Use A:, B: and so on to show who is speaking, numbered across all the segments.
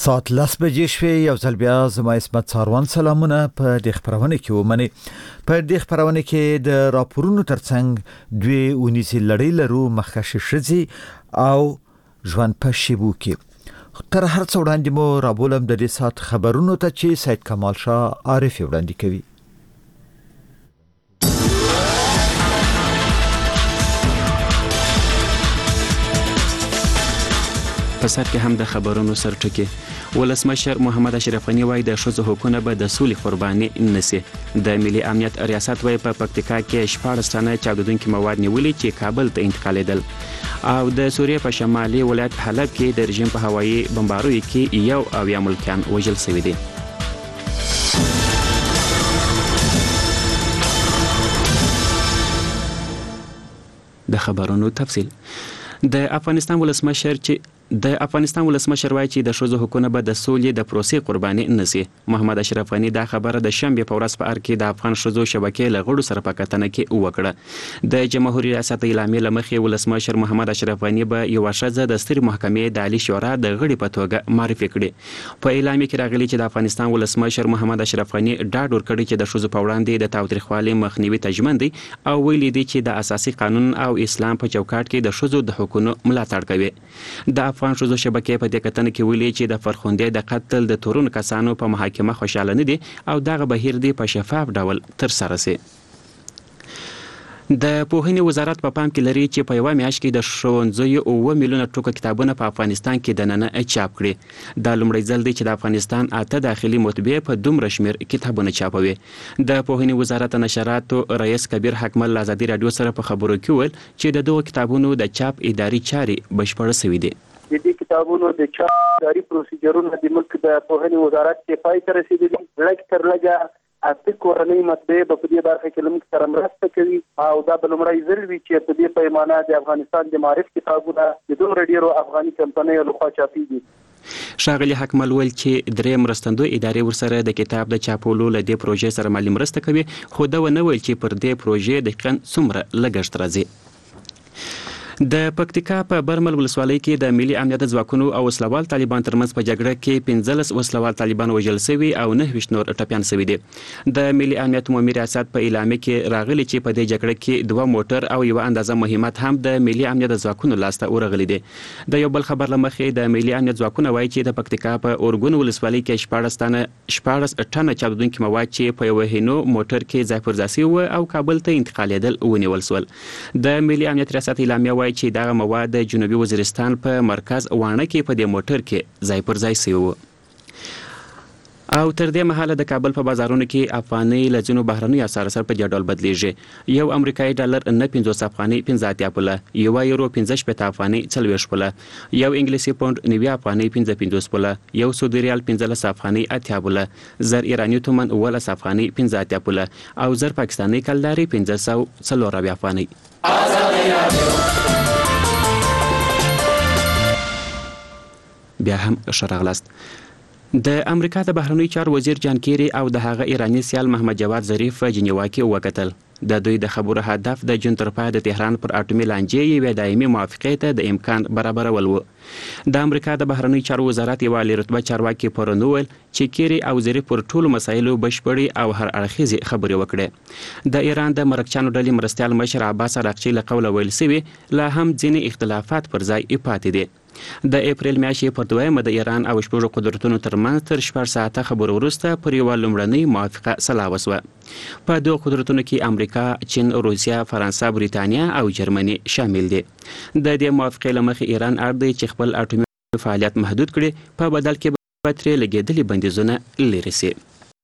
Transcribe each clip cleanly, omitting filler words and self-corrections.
A: ساعت 10 بجې شوې. یو ځل بیا زما اسمت څاروان سلامونه په دې خبرونه کې ومني. په دې خبرونه کې د راپورونو ترڅنګ دوی ونیسي لړۍ لرو مخکښ شذي او ژوند په شیبو کې. تر هر څو وړاندې مو رابولم د دې سات خبرونو ته چې سید کمال شاه عارف وړاندې کوي.
B: په سر کې هم د خبرونو سرټکی. ولسمشر محمد اشرف غنی وایي د ښځو حقونه به د سولې قرباني نشي. د ملي امنیت ریاست وایي په پکتیکا کې 14 تنه چاودونکي مواد نیولي چې کابل ته انتقالېدل. او د سوریې په شمالي ولایت حلب کې د رژیم په هوایي بمباروي کې 1 ملکیان وژل شوي دي. د خبرونو تفصیل. د افغانستان ولسمشر وایي چې د ښځو حقونه به د سولې د پروسې قرباني نشي. محمد اشرف غنی دا خبره د شنبې په ورځ په ار کې د افغان ښځو شبکې له غړو سره په کتنه کې وکړه. د جمهوریت ریاست اعلامیې له مخې ولسمشر محمد اشرف غنی به یو ښځه د سترې محکمې د عالی شورا د غړي په توګه معرفي کړي. په اعلامیې کې راغلي چې د افغانستان ولسمشر محمد اشرف غنی ډاډ ورکړي چې د ښځو په وړاندې د تاوتریخوالي مخنیوي ته ژمن دي او ویلي دي چې د اساسي قانون او اسلام په چوکاټ کې د ښځو د حقوقو ملاتړ کوي. د افغان ښځو شبکې په دې کتنه کې ویلي چې د فرخوندې د قتل د تورن کسانو په محاکمه خوشاله نه دي او دغه بهیر دی په شفاف ډول تر سره سي. د پوهنې وزارت په پام کې لري چې په یوه میاشت کې د ښوونځیو 9 میلیونه ټوکه کتابونه په افغانستان کې دننه چاپ کړي. دا لومړی ځل دی چې د افغانستان 8 داخلي مطبعې په دومره شمیر کتابونه چاپوي. د پوهنې وزارت نشراتو رئیس کبیر حکمل ازادي رادیو سره په خبرو کې ویل چې د دغو کتابونو د چاپ اداري چارې بشپړ شوې دي.
C: د دې کتابونو د چاپ اداري پروسیجرونه د ملک د پوهنې وزارت کې پای ته رسیدلي. لږ تر لږه 8 کورنۍ مطبعې په دې برخه کې لمک سره مرسته کوي او دا به لومړی ځل وي چې په دې پیمانه د افغانستان د معرف کتابونه د دومره ډیرو افغاني کمپنیو لخوا چاپېږي.
B: ښاغلي حکمل ویل چې درې مرستندوی ادارې ورسره د کتاب د چاپولو له دې پروژې سره مالي مرسته کوي، خو دا ونه ویل چې پر دې پروژې دقیقاً څومره لګښت راځي. د پکتیکا په برمل ولسوالۍ کې د ملي امنیت ځواکونو او وسلوال طالبان ترمنځ په جګړه کې 15 وسلوال طالبان وژل شوي او 9 نور ټپیان شوي دي. د ملي امنیت عمومي ریاست په اعلامیه کې راغلي چې په دې جګړه کې 2 موټر او یو اندازه مهمات هم د ملي امنیت ځواکونو لاسته ورغلي دي. د یو بل خبر لمخې د ملي امنیت ځواکونه وایي چې د پکتیکا په اورګون ولسوالۍ کې 14 ټنه چاودونکي مواد چې په یو هینو موټر کې ځای پر ځای شوي او کابل ته انتقالېدل ونیول شول. د ملي امنیت ریاست اعلامیه وایي چې دغه مواد د جنوبي وزیرستان په مرکز وانه کې په دې موټر کې ځای پر ځای شوي وو. او تر دې مهاله د کابل په بازارونو کې افغانۍ له ځینو بهرنیو اسعارو سره په دې ډول بدلیږي. یو امریکایي ډالر 9.50 افغانۍ 15 پوله، یو یورو 15 افغانۍ 40 پوله، یو انګلیسي پوند 90 افغانۍ 55 پوله، یو سعودي ریال 15 افغانۍ 80 پوله، زر ایراني تومن 18 افغانۍ 15 پوله او زر پاکستاني کلداري 540 افغانۍ. بیا هم شرغلاست. د امریکا د بهرنیو چارو وزیر جان کیری او د هغه ایرانی سیال محمد جواد ظریف په جنیوا کې وکتل. د دوی د خبرو هدف د جون تر پایه د تهران پر اټومي لانجې یوې دایمي موافقې ته د امکان برابرول و. د امریکا د بهرنیو چارو وزارت یو عالی رتبه چارواکي پرون وویل چې کیری او ظریف پر ټولو مسایلو بشپړې او هر اړخیزې خبرې وکړې. د ایران د مرکچیانو ډلې مرستیال مشر عباس عراقچي له قوله ویل شوي لا هم ځینې اختلافات پر ځای پاتې دي. د اپریل میاشتې پر 2 د ایران او شپږو قدرتونو ترمنځ تر 6 ساعته خبرو وروسته پر یوه لومړنۍ موافقه سلا وسوه. په دغو قدرتونو کې امریکا، چین، روسیه، فرانسه، بریتانیا او جرمني شامل دي. د دې موافقې له مخې ایران اړ دی چې خپل اټومي فعالیت محدود کړي، په بدل کې به ترې لګېدلي بندیزونه لرې شي.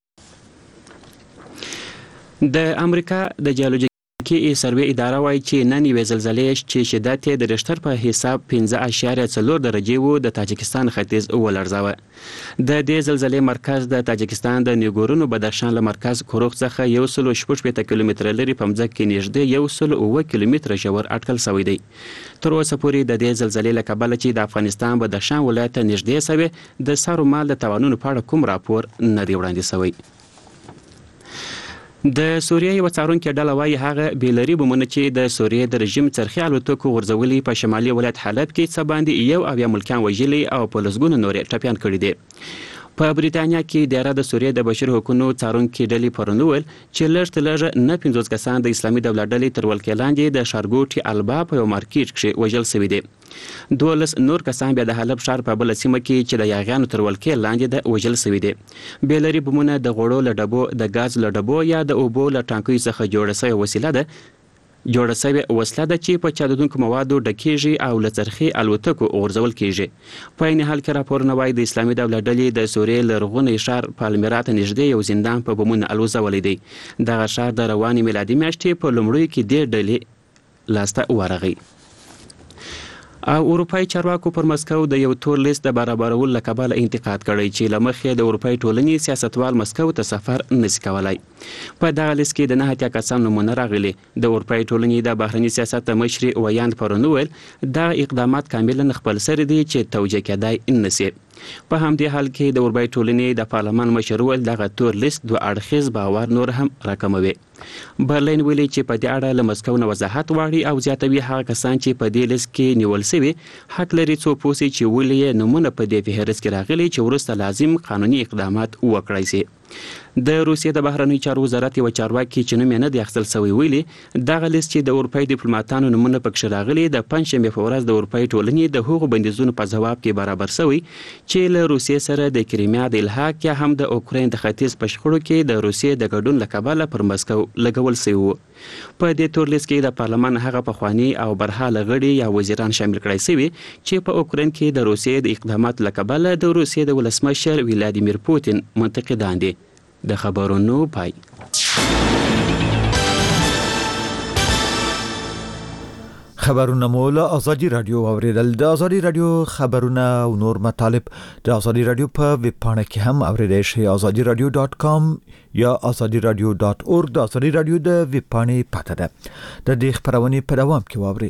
B: د امریکا د جیولوجي کې سروې اداره وایي چې نن یوې زلزلې چې شدت یې د ریشتر په حساب 5.4 درجې و د تاجکستان ختیځ ولړزاوه. د دې زلزلې مرکز د تاجکستان د نیګورونو بدخشان له مرکز کوروخ څخه 116 کیلومتره لرې په مځکه کې نږدې 109 کیلومتره ژور اټکل شوی دی. تر اوسه پورې د دې زلزلې له کبله چې د افغانستان بدخشان ولایت ته نږدې شوی د سارو مال د تاوانونو په اړه کوم راپور نه دی وړاندې شوی. د سوریه یو څارونکي ډله وايي هغه بیلري بمونه چې د سوریه د رژیم څرخي الوتکو غورځولي په شمالي ولایت حلب کې څه باندې یو اویا ملکیان وژلي او په لسګونو نورې ټپیان کړي دي. په بریتانیا کې د د سوریه د بشري حقوقو څارونکي ډلې پرون وویل چې لږ تر لږه نه 50 کسان د اسلامي دولت ډلې تر ولکې لاندې د ښارګوټي البا په یو مارکیټ کې وژل شوي دي. 12 نور کسان بیا د حلب ښار په بل سیمه کې چې د یاغیانو تر ولکې لاندې د وژل شوي دي. بیلري بمونه د غوړو له ډبو، د غاز له ډبو یا د اوبو له ټانکیو څخه جوړه شوې وسله ده چې په چاودونکو موادو ډکیږي او له څرخي الوتکو غورځول کیږي. په عین حال کې راپورونه وايي د اسلامي دولت ډلې د سوریې لرغونی ښار پالمیرا ته نږدې یو زندان په بمونو الوځولی دی. دغه ښار د روانې میلادي میاشتې په لومړیو کې دې ډلې لاسته ورغی. او اروپای چارواکو پر مسکو د یو تور لیست د برابرولو له کبله انتقاد کړی چې له مخې د اروپای ټولنې سیاستوال مسکو ته سفر نشي کولای. په دغه لیست کې د 9 کسانو نومونه راغلي. د اروپای ټولنې د بهرني سیاست مشري ویاند پرون وویل دا اقدامات کاملا خپل سر دي چې توجیه کېدای نشي. په همدې حال کې د اروپای ټولنې د پارلمان مشر وویل دغه تور لیست دوه اړخیز باور نور هم راکموي. برلین ویلي چې په دې اړه له مسکو نه وضاحت غواړي او زیاتوي هغه کسان چې په دې لیست کې نیول شوي حق لري څو پوسي چې ولې نمونه په دې فهرست کې راغلي چې وروسته لازم قانوني اقدامات وکړای شي. د روسیې د بهرنیو چارو وزارت یو چارواکي چې نوم یې نه دی اخیستل شوی ویلي دغه لیست چې د اروپای ډیپلوماټانو نومونه پکې راغلي د پنځشنبې په ورځ د اروپای ټولنې د هغو بندیزونو په ځواب کې برابر شوی چې له روسیې سره د کریمیا د الحاق یا هم د اوکراین د ختیځ په شخړو کې د روسیې د ګډون له کبله پر مسکو لګول شوی وو. په دې تور لیست کې د پارلمان هغه پخوانی او برحاله غړي یا وزیران شامل کړای شوی چې په اوکراین کې د روسیې د اقداماتو له کبله د روسیې د ولسمشر ولادیمیر پوتین منتقدان دي. د خبرونو پای.
A: خبرونه مو له آزادي رادیو اوریدل. د آزادي رادیو خبرونه او نور مطالب د آزادي رادیو په ویب پاڼه کې هم اوریدای شئ. azadiradio.com یا azadiradio.org د آزادي رادیو د ویب پاڼې پته ده. د دې خبرونه په دوام کې واورئ.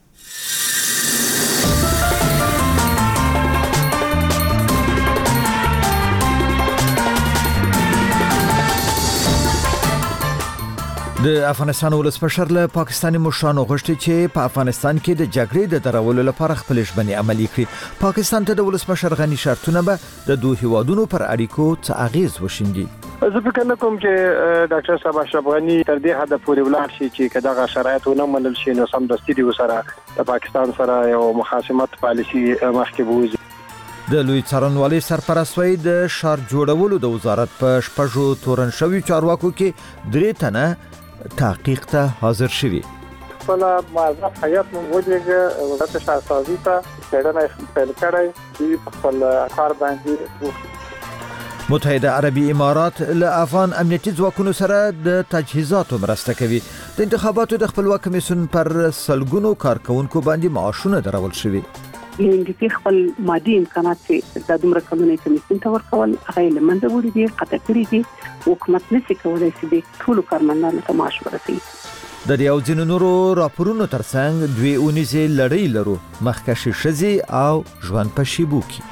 A: د افغانستان ولسمشر له پاکستاني مشرانو غوښتي چې په افغانستان کې د جګړې د درولو لپاره خپل ژمنې عملي کړي. پاکستان ته د ولسمشر غني شرطونه به د دوه هیوادونو پر اړیکو څه اغیز وشیندي.
C: زه فکر نه کوم چې ډاکټر صاحب اشرف غني تر دې حد پورې ولاړ شي چې کداغه شرایط ونه منل شي نو سمدستي دی وسره د پاکستان سره یو مخاصمت پالیسی مخکې بوزي.
A: د لوی څارنوالۍ سرپرستوي د شهر جوړولو د وزارت په شپږو تورن شوي چارواکو کې 3 تنه تحقیق ته حاضر شوي.
D: خپل موظف حیات موجوده وزارت شهرسازي ته څېړنه پیل کړې چې خپل کار باندې
A: متحده عربي امارات له افغان امنیتي ځواکونو سره د تجهیزاتو مرسته کوي. د انتخاباتو د خپلواک کمیسیون پر سلګونو کارکونکو باندې معاشونه درول شوي.
E: انګلیسي خپل مادي امکانات چې د دومره کلونې کمیسیون ته ورکول هغه لمنځه وړي دي، قطع کړي دي. حکومت نشي کولای چې د ټول کارمندانو ته معاش ورکړي.
A: د دې او ځینو نورو راپورونو ترڅنګ دوی اونیزې لړۍ لرو مخکښې ښځې او ژوند په شیبو کې.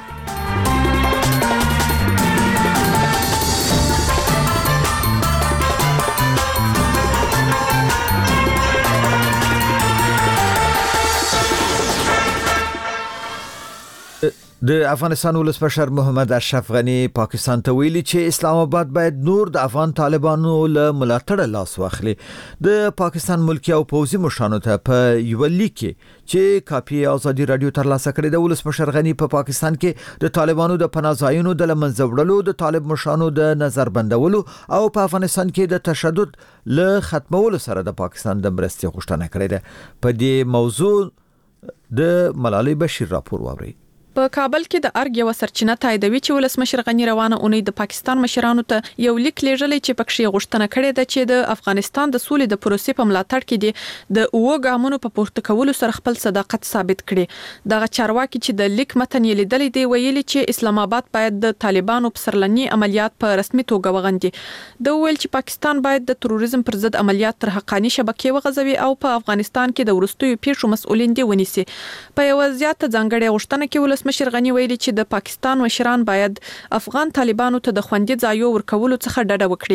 A: د افغانستان ولسمشر محمد اشرف غني پاکستان ته ویلي چې اسلام آباد باید نور د افغان طالبانو له ملاتړ لاس واخلي. د پاکستان ملکی او پوځي مشرانو ته په یو لیک کې چې کاپی آزادي رادیو ترلاسه کړې د ولسمشر غني په پاکستان کې د طالبانو د پناهځایونو د لمنځه وړلو، د طالب مشرانو د نظر بندولو او په افغانستان کې د تشدد له ختمولو سره د پاکستان د مرستې غوښتنه کړې ده. په دې موضوع د ملالۍ بشیر راپور واورئ.
F: په کابل کې د ارګ یو سرچینه تاییدوي چې ولسمشر غني روانه اونۍ د پاکستان مشرانو ته یو لیک لیږلی چې پکې غوښتنه کړې ده چې د افغانستان د سولې د پروسې په ملاتړ کې د اوو ګامونو په پورته کولو سره خپل صداقت ثابت کړي. دغه چارواکي چې د لیک متن یې لیدلی دی ویلي چې اسلام آباد باید د طالبانو په سرلني عملیات په رسمي توګه وغندي. د ویل چې پاکستان باید د تروریزم پر ضد عملیات تر حقاني شبکې وغځوي او په افغانستان کې د ورستیو پیښو مسؤلین دي ونیسي. په یو زیاته ځانګړې غوښتنه کې ولسمشر غني ویلي چې د پاکستان مشران باید افغان طالبانو ته د خوندي ځایو ورکولو څخه ډډه وکړي.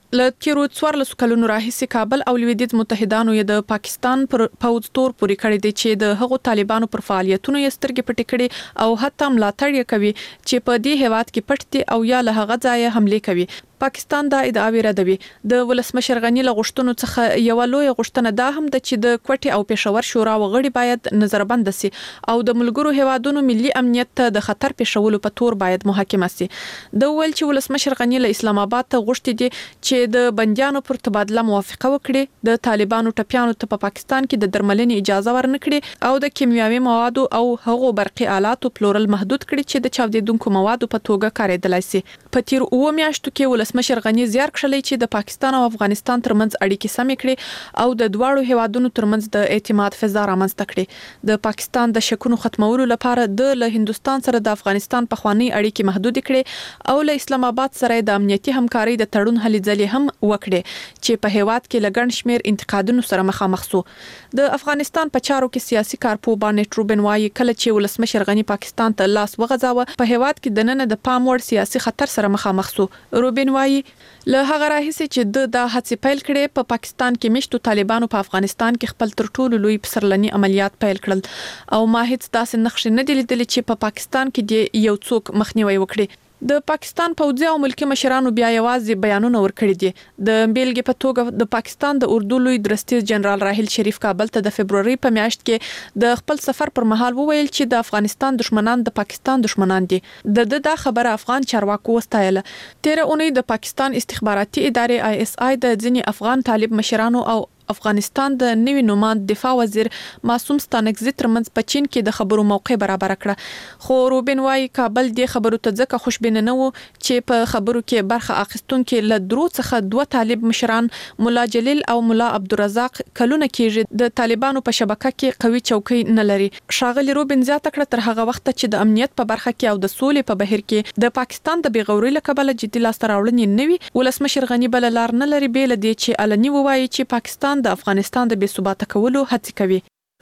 F: ل تیرو 14 کلونو راهیسې کابل او لویدیځ متحدانو د پاکستان پر پوز تور پوری کړی دی چې د هغو طالبانو پر فعالیتونو یې سترګې پټې کړي او حتی ملاتړ یې کوي چې په دې هیواد کې پټ دي او یا له هغه ځای حمله کوي. پاکستان دا ادعاوی ردوي. د ولسمشر غنی له غوښتنو څخه یو لوی غوښتنه دا هم ده چې د کوټي او پېښور شورا وغړي باید نظربند شي او د ملګرو هیوادونو ملي امنیت ته د خطر پېښولو په تور باید محاکمه شي. د ول چې ولسمشر غنی له اسلام آباد ته غوښتي دي چې د بنديانو پر تبادله موافقه وکړي، د طالبانو ټپيانو ته په پاکستان کې د درملنې اجازه ورنکړي او د کیمیاوي موادو او هغو برقي آلاتو پلورل محدود کړي چې د چاودیدونکو موادو په توګه کارېدلای شي. په تیر 2 میاشتو کې ولسمشر غنی زیار کړلی چې د پاکستان او افغانستان ترمنځ اړیکې سمې کړي او د دواړو هیوادونو ترمنځ د اعتماد فضا رامنځته کړي. د پاکستان د شکونو ختمولو لپاره د هندستان سره د افغانستان په خوانی اړیکې محدود کړي او له اسلام آباد سره د امنیتي همکاري د تړون هلې ځلې هم وکړي چې په هیواد کې لګن شمیر انتقادونو سره مخامخ شو. د افغانستان په چارو کې سیاسي کارپو باندې ټروبن وايي کله چې ولسمشر غنی پاکستان ته لاس وغځاوه په هیواد کې د نن د پام وړ سیاسي خطر سره مخامخ شو. روبن وايي له هغه راهیسې چې د هڅې پیل کړي په پاکستان کې مشتو طالبانو په افغانستان کې خپل تر ټولو لوی پسرلني عملیات پیل کړل او ما هیڅ داسې نقش نه دی لیدلی چې په پاکستان کې د یو څوک مخنیوي وکړي. د پاکستان پوځي او ملکی مشرانو بیا یوازې بیانونه ورکړي دي. د بیلګې په توګه د پاکستان د اردو لوی درستیز جنرال راحیل شریف کابل ته د فبرवरी په میاشت کې د خپل سفر پر مهال وویل چې د افغانستان دشمنان د پاکستان دشمنان دي. د خبره افغان چارواکو وستایله. تیر اونۍ د پاکستان استخباراتي ادارې ISI د ځینې افغان طالب مشرانو او افغانستان د نوي نوماند دفاع وزیر معصوم ستانکزي ترمنځ په چین کې د خبرو موقع برابر کړه. خو روبن وايي کابل د خبرو ته ځکه خوشبینه نه وو چې په خبرو کې برخه اخیستونکو له درو څخه 2 طالب مشران مولا جلیل او مولا عبدالرزاق کلونه کېږي د طالبانو په شبکه کې قوي چوکۍ نه لري. شاغلی روبن زیاته کړه تر هغه وخت چې د امنیت په برخه کې او د سولې په بهیر کې د پاکستان د بیغوري لکبل جدي لاسته راوړنې نه وي ولسمشر غنی بل لار نه لري بیل دي چې علني وایي چې پاکستان د افغانستان د بې ثباته کولو هڅه کوي.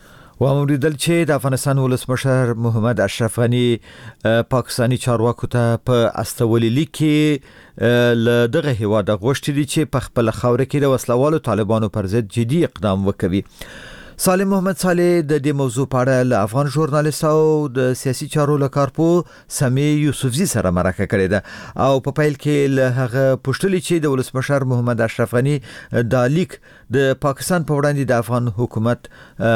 A: و موریدل چې د افغانستان ولسمشر محمد اشرف غنی پاکستانی چارواکو ته په استولي لیکي ل دغه هیواد غوښتي دي چې په خپل خاور کې د وسلوالو طالبانو پر ضد جدي اقدام وکړي. سالم محمد صالح د دې موضوع په اړه له افغان ژورنالیست او د سیاسي چارو لکارپو سمي یوسفزي سره مرکه کړې ده او په پیل کې له هغه پوښتنې چې د ولسمشر محمد اشرف غنی د لیک د پاکستان په وړاندې د افغان حکومت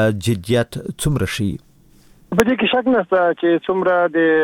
A: جديت څومره شي.
D: په دې کې شک نشته چې څومره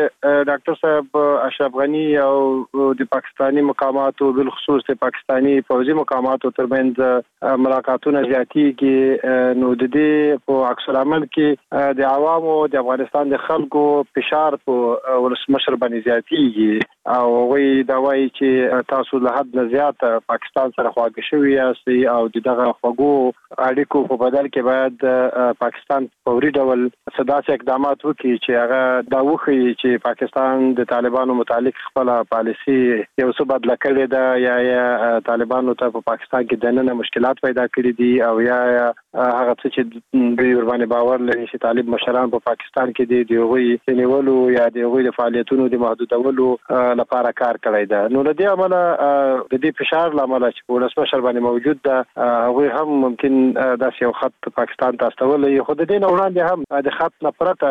D: د ډاکټر صاحب اشرف غنی او د پاکستانی مقاماتو بل خصوص د پاکستانی فوجي مقاماتو ترمنځ ملاقاتونه زیاتېږي نو د دې په عکس العمل کې د عوامو د افغانستان د خلکو فشار په ولسمشر باندې زیاتېږي او وی دا وایي چې تاسو له حد نه زیات پاکستان سره خواږه شوي یاست او دغه خواږو اړیکو په بدل کې باید پاکستان فوري ډول صداسي اقدامات وکړي چې هغه دا وخی چې پاکستان د طالبانو متعلق خپل پالیسی یو څه بدل کړی دا یا طالبانو ته په پاکستان کې دننه مشکلات پیدا کړي دي او یا هغه څه چې دوی ور باندې باور لري چې طالب مشران په پاکستان کې دی هغوی نیولو یا د هغوی د فعالیتونو د محدودولو لپاره کار کړی دا. نو د دې عمله د دې فشار لامل چې ولسمشر باندې موجود ده هغوی هم ممکن داسې یو خط پاکستان ته استولي خو د دې نه وړاندې هم د خط نه پرته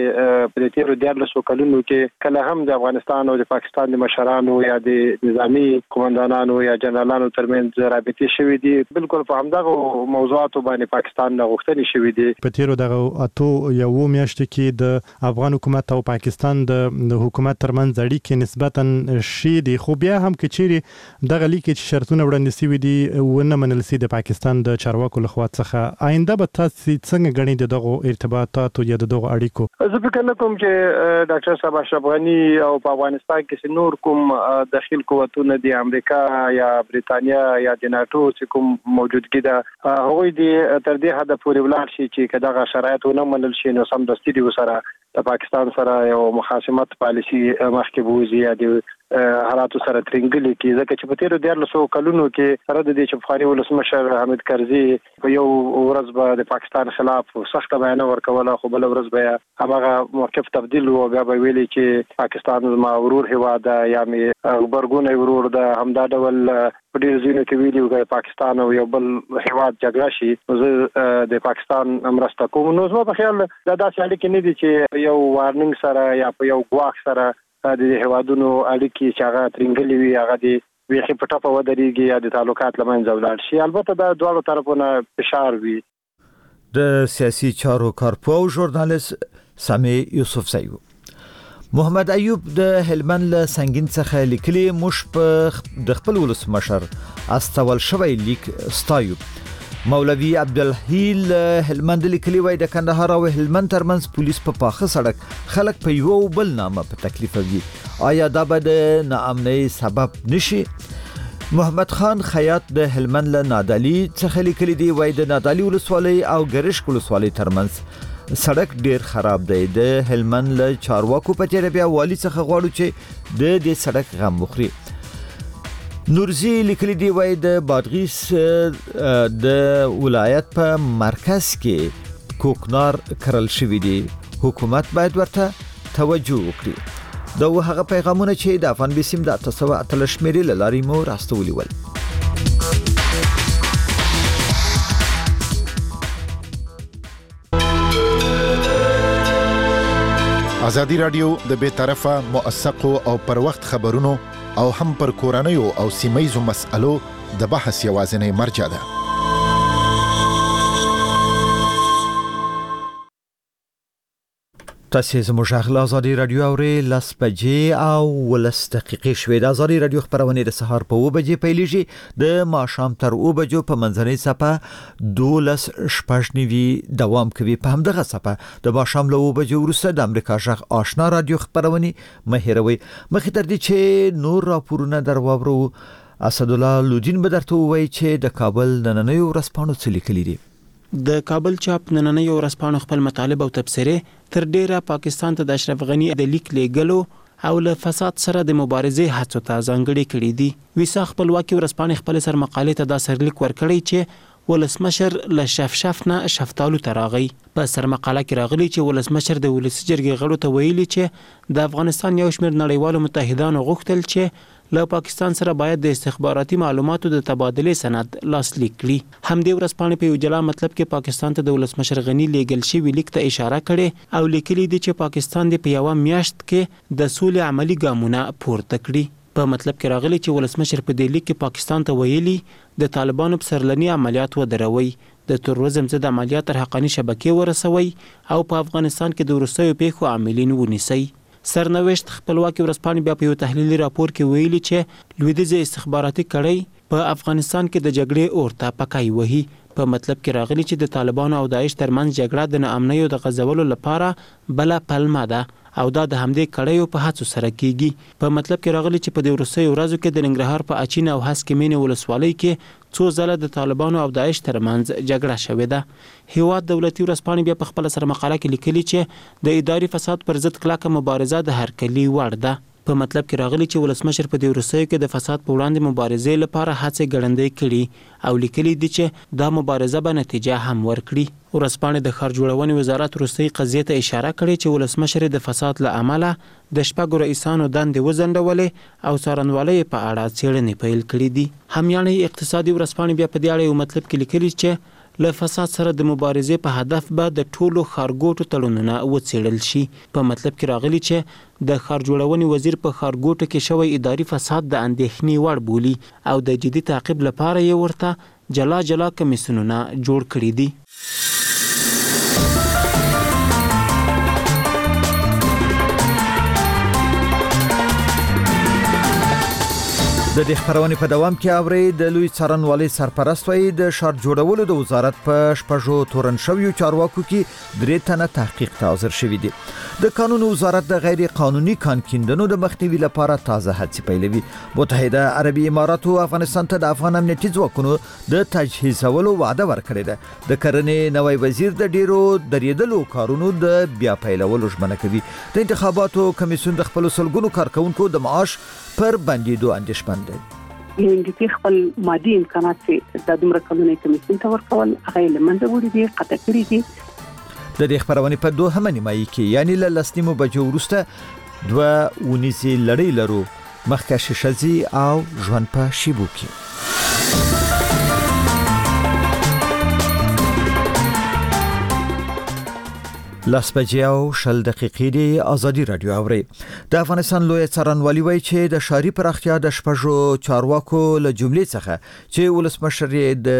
D: چې په تیرو 14 کلونو کې کله هم د افغانستان او د پاکستان د مشرانو یا د نظامی قومندانانو یا جنرالانو ترمنځ رابطې شوې دي بالکل په همدغه موضوعاتو باندې پاکستان نه غوښتنې شوې دي.
G: په تیرو دغه اتو یو میاشتو کې د افغان حکومت او پاکستان د حکومت ترمنځ اړیکې نسبتا شي دي خو بیا هم کچېری دغه لیکي چې شرطونه وړاندې شوي دي ونه منل سي د پاکستان د چارواکو لخوا څخه آینده به تاسو څنګه غني دغه ارتباطات او دغه اړیکو.
D: زه فکر نه کوم چې ډاکټر صاحب اشرف غنی او په افغانستان کې نور کوم داخل قوتونه د امریکا یا بریتانیا یا د ناتو چې کوم موجودګي ده هغوی د تر دې حد پورې ولاړ شي چې کداغه شرایط ونه منل شي نو سم دستي دی وسره د پاکستان سره یو مخاصمت پالیسی مخکې بوزي یا د حالاتو سره ترنګلي کې ځکه چې په تیرو 14 کلونو کې سره د دې چې بخاري ولسمشر حامد کرزي په یو ورځ به د پاکستان خلاف سخت بیان ورکوله خو بل ورځ به هغه موقف تبديل و بیا به ویلي چې پاکستان زما ورور هوا ده یا می برګونه ورور ده همدا ډول په ډیر ځینو کې ویلي وګړي پاکستان او یو بل هیواد جګړه شي زه د پاکستان مرسته کوم. نو زما په خیال دا داسې اړیکې نه دي چې یو وارننګ سره یا په یو ګواښ سره د هیوادونو اړیکې چې هغه ترنګلې وي هغه د ویخي په ټاپه ودرېږي یا د تعلقات لمنځه ولاړ شي. البته دا دواړو طرفونو فشار وي.
A: د سیاسي چارو کارپوه او ژورنالیست سامي یوسف زیو. محمد ایوب د هلمند له سنگین څخه لیکلي مش په د خپل ولسمشر استول شوی لیک ستایو. مولوی عبدالحیل هلمند لیکلي وای د کندهار او هلمند ترمنځ پولیس په پاخه سړک خلک په یو بل نامه په تکلیف وي. آیا دا به د ناامنۍ سبب نشي؟ محمد خان خیاط د هلمند له نادعلي څخه لیکلي دی وای د نادعلي ولسوالۍ او ګرشک ولسوالۍ ترمنځ سړک ډیر خراب دی. د هلمند له چارواکو په تیر بیا والی څخه غواړو چې د دې سړک غم وخوري. نورزی لیکلی دی وای د بادغیس د ولایت په مرکز کې کوکنار کرل شوی دی. حکومت باید ورته توجه وکړي. دا هغه پیغامونه چې د افغان بیسیم د 8 شمیرې لاري مو راستولي ول.
H: ازادي رادیو د بے طرفه موثقو او پر وخت خبرونو او هم پر کورنیو او سیمایزو مسألو د بحث یوازینی مرجع ده.
A: تاسو زموږ غلا ازادي رادیو اوري لس بجې او ولس دقیقې شوې. د ازادي رادیو خبرونه د سهار په 2 بجې پیلېږي د ماښام تر 2 بجو په منځنۍ صفه 12:09 دوام کوي. په همدغه صفه د ماښام له 2 بجو وروسته د امریکا ژغ آشنا رادیو خبرونه مهیروي. مخې تر دې چې نور راپورونه درواورو اسد الله لودین به درته وایي چې د کابل نننۍ ورځپاڼو څه لیکلي دي.
B: د کابل چاپ نننۍ ورځپاڼو خپل مطالب او تبصره تر ډیره پاکستان ته د اشرف غنی د لیک لیږلو او له فساد سره د مبارزې هڅو ته ځانګړي کړي دي. ویسا خپلواکي ورځپاڼې خپل سر مقالې ته دا سرلیک ورکړی چې ولسمشر له شفشاف نه شفتالو ته راغی. په سر مقاله کې راغلی چې ولسمشر د ولسی جرګې غړو ته ویلي چې د افغانستان یو شمېر نړیوالو متحدانو غوښتل چې له پاکستان سره باید د استخباراتي معلوماتو د تبادله سند لاسلیک کړي. همدې ورځپاڼې په یو جلا مطلب کې پاکستان ته د ولسمشر غنی لیږل شوی لیک ته اشاره کړې او لیکلي دي چې پاکستان د په یو میاشت کې د سولې عملی ګامونه پورته کړي. په مطلب کې راغلی چې ولسمشر په دې لیک کې پاکستان ته ویلي د طالبانو په سرلني عملیات ودروي، د تروریزم ضد عملیات تر حقاني شبکې ورسوي او په افغانستان کې د وروستیو پیښو عاملین ونیسي. سرنوشت خپلواکي ورځپاڼې بیا په یو تحلیلي راپور کې ویلي چې لویدیځ استخباراتي کړۍ په افغانستان کې د جګړې اورته پکای وهي. په مطلب کې راغلی چې د طالبانو او داعش ترمنځ جګړه د ناامنۍ او د غځولو لپاره بل پلمه ده او دا د همدې کړیو په هڅو سره کیږي. په مطلب کې راغلی چې په دې وروستیو ورځو کې د ننګرهار په اچین او هسکې مینې ولسوالۍ کې څو ځله د طالبانو او داعش ترمنځ جګړه شوې ده. هیواد دولتي ورځپاڼې بیا په خپل سر مقاله کې لیکلي چې د اداري فساد پر ضد کلکه مبارزه د هرکلي وړ ده. په مطلب کې راغلی چې ولسمشر په دې وروستیو کې د فساد په وړاندې مبارزې لپاره هڅې ګړندۍ کړي او لیکلي دي چې دا مبارزه به نتیجه هم ورکړي. ورځپاڼې د ښار جوړونې وزارت وروستۍ قضیې ته اشاره کړې چې ولسمشر د فساد له امله د شپږو رئیسانو دندې وځنډولې او څارنوالۍ په اړه څېړنې پیل کړې دي. همیانۍ اقتصادي ورځپاڼې بیا په دې اړه یو مطلب کې لیکلي چې له فساد سره د مبارزې په هدف به د ټولو ښارګوټو تړونونه وڅېړل شي. په مطلب کې راغلی چې د ښار جوړونې وزیر په ښارګوټو کې شوی اداري فساد د اندېښنې وړ بولي او د جدي تعقیب لپاره یې ورته جلا جلا کمیسیونونه جوړ کړي دي.
A: د دې خبرونه په دوام کې اوري د لوی څارنوالۍ سرپرست وایي د شهر جوړولو د وزارت په شپږو تورن شویو چارواکو کې 3 تنه تحقیق ته حاضر شوي دي. د قانون وزارت د غیر قانوني کان کیندنو د مخنیوي لپاره تازه هڅې پیلوي. متحده عربي اماراتو افغانستان ته د افغان امنیتي ځواکونو د تجهیزولو وعده ورکړې ده. د کرنې نوی وزیر د ډیرو دریدلو کارونو د بیا پیلولو ژمنه کوي. د انتخاباتو کمیسیون د خپل سلګونو کارکونکو د معاش پر بندیدو اندېښمن دی.
E: انګلیسي خپل مادي امکانات چې د دومره کلونې کمیسیون ته ورکول هغه لمنځه وړي دي، قطع کړي دي.
A: د دې خبرونه په 2 نیمایي کې یعنی له 10 بجو وروسته 2 ونیسي لړۍ لرو مخکش شزي او ژوند په شیبو کې. لاس بجې او 10 دقیقې دی ازادي رادیو اوري. د افغانستان لوی څارنوالي وایي چې د شاري پراختیا د شپږو چارواکو له جملې څخه چې ولسمشر د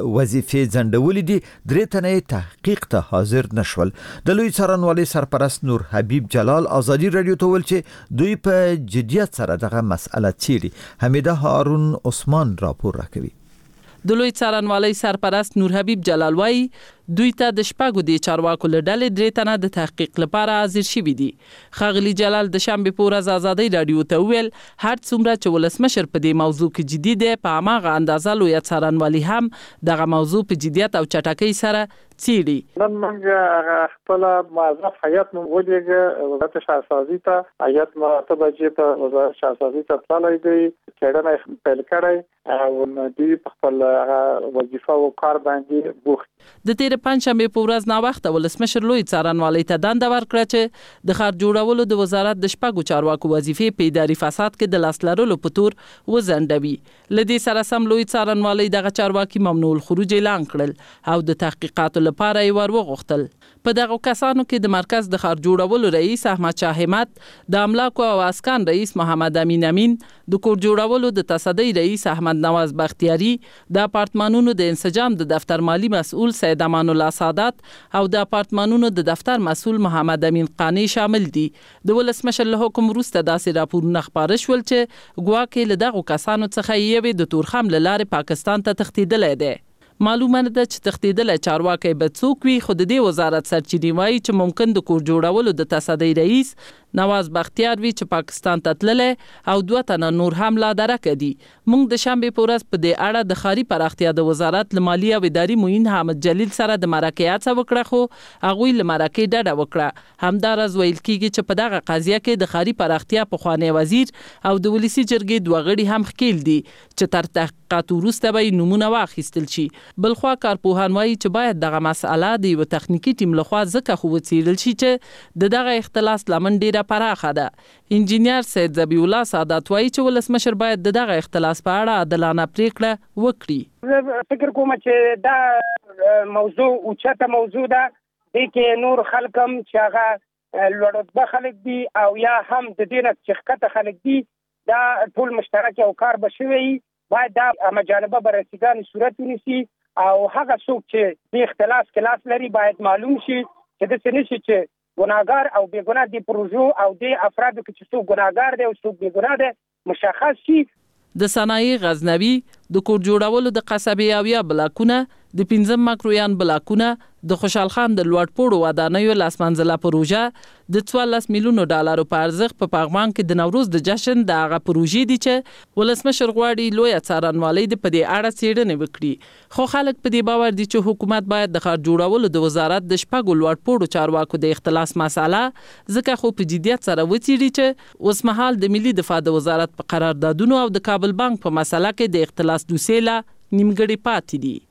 A: وظیفې ځنډولې دي درې تنه تحقیق ته حاضر نشول. د لوی څارنوالي سرپرست نور حبیب جلال ازادي رادیو ته ویل چې دوی په جدیت سره دغه مسأله څیړي. حمیده هارون عثمان راپور راکوي.
I: د لوی څارنوالۍ سرپرست نور حبیب جلال وايي دوی ته د شپږو د چارواکو له ډلې درې تنه د تحقیق لپاره حاضر شوي دي. ښاغلي جلال د شنبې په ورځ ازادۍ رادیو ته وویل هر څومره چې ولسمشر په دې موضوع کې جدي دی په هماغه اندازه لوی څارنوالي هم دغه موضوع په جدیت او چټکۍ سره څیړي.
D: نن موږ خپل موظف هیئت مو ولېږه وزارت شهرسازي ته هیئت مراتب چې په وزارت شهرسازي ته تللی دی څېړنه پیل کړی او دوی په خپل وظیفه او کار باندې بوخت.
I: د تیر پنځشنبه په ورځ نا وخت ولسمشر لوی څارنوالۍ ته دنده ورکړه چې د ښار جوړولو د وزارت د شپږو چارواکو وظیفې په اداري فساد کې د لاس لرلو په تور وزندوي. لدې سره سم لوی څارنوالۍ دغه چارواکي ممنوع الخروج اعلان کړل او د تحقیقاتو لپاره یې ور وغوښتل. په دغه کسانو کې د مرکز د ښار جوړولو رئیس احمد شاه همت، د املاکو او اسکان رئیس محمد امین، د کور جوړولو د تصدۍ رئیس احمد نواز بختیاری، د اپارتمانونو د انسجام د دفتر مالی مسؤل سید امان الله سادات او د اپارتمانونو د دفتر مسؤل محمد امین قانی شامل دي. د ولسمشر له حکم وروسته داسې راپورونه خپاره شول چې ګواکې له دغو کسانو څخه یوې د تورخم له لارې پاکستان ته تښتېدلی دی. معلومه نه ده چې تښتېدلی چارواکی به څوک وي، خو د دې وزارت سرچینې وایي چې ممکن د کور جوړولو د تصدۍ رئیس نواز بختیار وي چې پاکستان ته تللی او 2 تنه نور هم لا درکه دي. موږ د شنبې په ورځ په دې اړه د ښاري پراختیا د وزارت له مالي او اداري معین حامد جلیل سره د مرکې هڅه وکړه، خو هغوی له مرکې ډډه وکړه. همداراز ویل کېږي چې په دغه قضیه کې د ښاري پراختیا پخوانی وزیر او د ولسي جرګې 2 غړي هم ښکیل دي چې تر تحقیقات وروسته به نمونه واخیستل شي. بلخوا کارپوهان وایي چې باید دغه مسأله د یو تخنیکی ټیم لخوا ځکه خو وڅېړل شي چې د دغه اختلاس لمن ډیره پراخه ده. انجینیر سید ذبیح الله سادات وایي چې ولسمشر باید دغه اختلاس په اړه عادلانه پریکړه وکړي.
J: فکر کوم چې دا موضوع اوچته موضوع ده، د کې نور خلکم چې هغه لوړ خلک دي او یا هم د دې نه چخکته خلک دي، دا ټول مشترک او کار بشوي باید دا مجانبه بررسیګان صورت ونیسي او هغه څوک چې د اختلاس کلاس لري باید معلوم شي چې د سنشي چې ګناګار او بې ګناه دي پروژو او د افرادو کې چې څوک ګناګار دي او څوک بې ګناه دي مشخص شي.
I: د صنایع غزنوي، د کور جوړولو د قصبې او یا بلاکونه، د 15 مکرویان بلاکونه، د خوشحال خان د لوړ پوړو ودانیو لاسمنځله پروژه د 14 میلیونو ډالرو په ارزښت په پغمان کې د نوروز د جشن د هغه پروژې دي چې ولسمشر غواړي لوی څارنوالۍ د په دې اړه څېړنې وکړي. خو خلک په دې باور دي چې حکومت باید د ښار جوړولو د وزارت د شپږو لوړ پوړو چارواکو د اختلاس مسأله ځکه خو په جدیت سره وڅېړي چې اوس مهال د ملي دفاع د وزارت په قراردادونو او د کابل بانک په مسله کې د اختلاس دوسیله نیمګړې پاتې دي.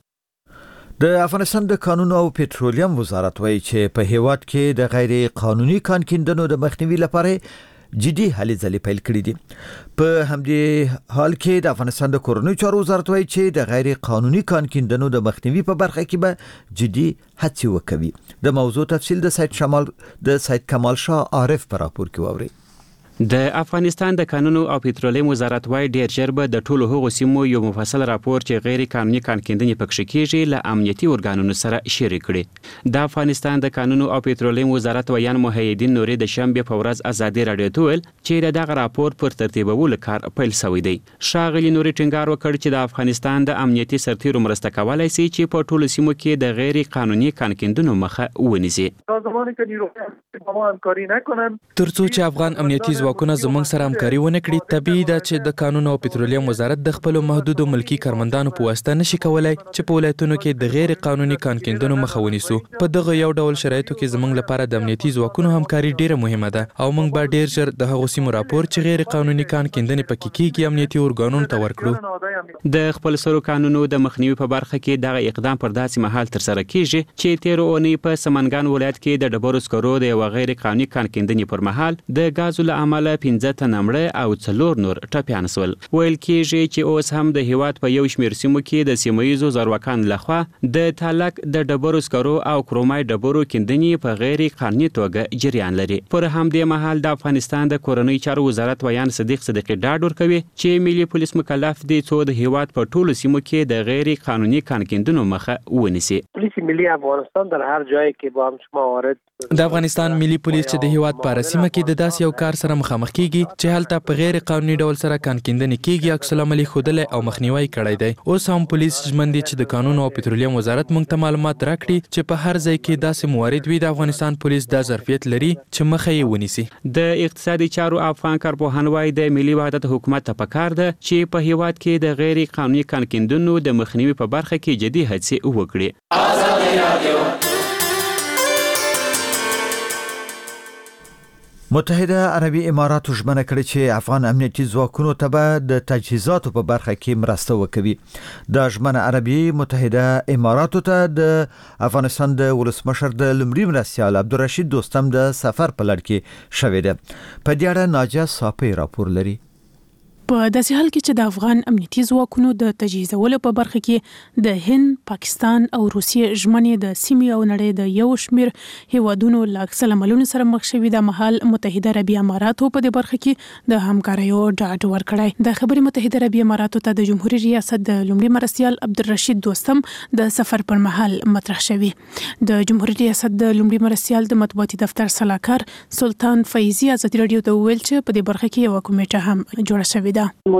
A: د افغانستان د کانونو او پټرولیم وزارت وایي چې په هیواد کې د غیر قانوني کان کیندنو د مخنیوي لپاره جدي هلې ځلې پیل کړې دي. په همدې حال کې د افغانستان د کورنیو چارو وزارت وایي چې د غیر قانوني کان کیندنو د مخنیوي په برخه کې به جدي هڅې وکوي. د موضوع تفصیل د سید کمال شاه عارف په راپور کې واورئ.
B: د افغانستان د کانونو او پټرولیم وزارت وايي ډیر ژر به د ټولو هغو سیمو یو مفصل راپور چې غیر قانوني کان کیندنې پکښ کېږي له امنیتي ارګانونو سره شریک کړي. د افغانستان د کانونو او پټرولیم وزارت ویان محیدین نوري د شنبې په ورځ ازادي رادیو ته ویل چې دغه راپور پر ترتیبولو کار پیل شوی دی. ښاغلي نوري ټینګار وکړ چې د افغانستان د امنیتي سرتیرو مرسته کولای شي چې په ټولو سیمو کې د غیر قانوني کان کیندنو مخه ونیسي.
K: ترڅو چې افغان امنیتي ځواکونه زموږ سره همکاري ونه کړي، طبیعي ده چې د کانونو او پټرولیم وزارت د خپلو محدودو ملکي کارمندانو په واسطه نشي کولای چې په ولایتونو کې د غیر قانوني کان کیندنو مخه ونیسو. په دغه یو ډول شرایطو کې زموږ لپاره د امنیتي ځواکونو همکاري ډیره مهمه ده او موږ به ډیر ژر د هغو سیمو راپور چې غیر قانوني کان کیندنې پکې کیږي امنیتي ارګانونو ته ورکړو.
B: د خپل سرو قانونو د مخنیوي په برخه کې دغه اقدام پر داسې مهال تر سره کیږي چې تیر اونۍ په سمنګان ولایت کې د ډبرو سکرو د یو غیر قانوني کان کیندنې پر مهال د غازو له امله 15 تنه مړه او 4 نور ټپیان شول. ویل کېږي چې اوس هم د هیواد په یو شمېر سیمو کې د سیمه‌ییزو زورواکانو لخوا د تالک د ډبرو سکرو او کرومای ډبرو کیندنې په غیر قانوني توګه جریان لري. پر همدې مهال د افغانستان د کورنۍ چارو وزارت ویان صدیق صدیقی ډاډ ورکوي چې ملي پولیس مکلف دي څو د هیواد په ټولو سیمو کې د غیر قانوني کان کیندنو مخه ونیسي.
L: پولیس ملي افغانستان در هر جایی کې با هم شما وارد
K: د افغانستان ملي پولیس چې د هیواد په رسمه کې د داس یو کار سره مخامخ کیږي چې هلته په غیر قانوني ډول سره کان کیندنې کیږي عکس العمل خودل او مخنیوي کړی دی. اوس هم پولیس ژمن دي چې د قانون او پټرولیم وزارت موږ ته معلومات راکړي چې په هر ځای کې داسې موارد وي د افغانستان پولیس د ظرفیت لري چې مخه یې ونیسي.
B: د اقتصادي چارو افغان کارپوهان وايي د ملي وحدت حکومت ته پکار ده چې په هیواد کې د غیر قانوني کان کیندنو د مخنیوي په برخه کې جدي هڅې وکړي.
A: متحده عربي اماراتو ژمنه کړې چې افغان امنیتي ځواکونو ته به د تجهیزاتو په برخه کې مرسته وکوي. د ژمنه عربي متحده اماراتو ته د افغانستان د ولسمشر د لومړي مرستیال عبدالرشید دوستم د سفر په لړ کې شوې ده. په دې اړه ناجیه صافی راپور لري.
M: په داسې حال کې چې د افغان امنیتي ځواکونو د تجهیزولو په برخه کې د هند، پاکستان او روسیې ژمنې د سیمې او نړۍ د یو شمېر هیوادونو له عکس العملونو سره مخ شوي د مهال متحده عربي اماراتو په دې برخه کې د همکاریو ډاډ ورکړی. د خبرې متحده عربي اماراتو ته د جمهوریت ریاست د لومړي مرستیال عبدالرشید دوستم د سفر پر مهال مطرح شوی. د جمهوریت ریاست د لومړي مرستیال د مطبوعاتي دفتر سلاکار سلطان فیضی ازادي رادیو ته ویل چې په دې برخه کې یو کمیټه هم جوړه شوې ده.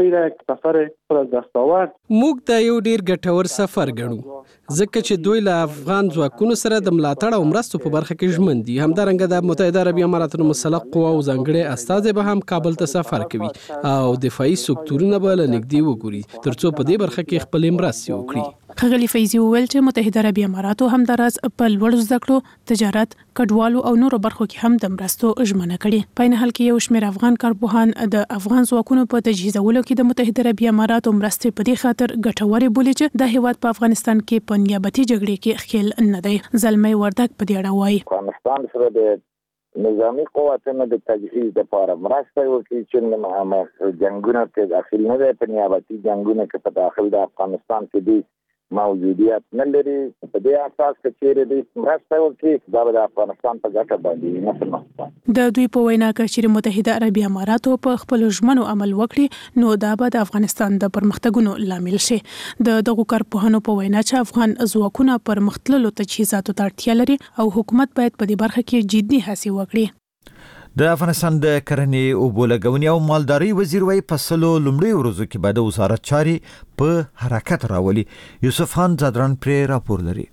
N: موږ دا یو ډیر ګټور سفر ګڼو ځکه چې دوی له افغان ځواکونو سره د ملاتړ او مرستو په برخه کې ژمن دي. همدارنګه د متحده عربي اماراتو مسلح قواو ځانګړي استازي به هم کابل ته سفر کوي او دفاعي سکتورونه به له نږدې وګوري ترڅو په دې برخه کې خپل مرستې وکړي.
M: ښاغلي فیضي وویل چې متحده عربي اماراتو همداراز په لوړو زده کړو، تجارت، کډوالو او نورو برخو کې هم د مرستو ژمنه کړې. په عین حال کې یو شمېر افغان کارپوهان د افغان ځواکونو په تجهیزولو کې د متحده عربي اماراتو مرستې په دې خاطر ګټورې بولي چې د هیواد په افغانستان کې په نیابتي جګړې کې ښکیل نه دی. زلمی وردک په دې اړه وایي
O: افغانستان سره د نظامی قوتونو د تجهیز لپاره مرسته وکړي چې نه جنگونه کې داخل نه دی، په نیابتي جنگونه کې په داخل د افغانستان کې دي موجودیت نه لري. په دې اساس کې چیرې دې مرسته وکړي دا د افغانستان په ګټه باندې نه پرمختګ.
M: د دوی په وینا کې چې متحده عربي اماراتو په خپل ژمنو عمل وکړي نو دا به د افغانستان د پرمختګونو لامل شي. د دغو کارپوهانو په وینا چې افغان ځواکونه پر مختلفو تجهیزاتو ته اړتیا لري او حکومت باید په دې برخه کې جدي هڅې وکړي.
A: د افغانستان د کرنې او بولګونی او مالداري وزیر وای په سلو لومړی ورځو کې بعد وزارت چاري په حرکت راولي. یوسف خان زادران پر راپور لري.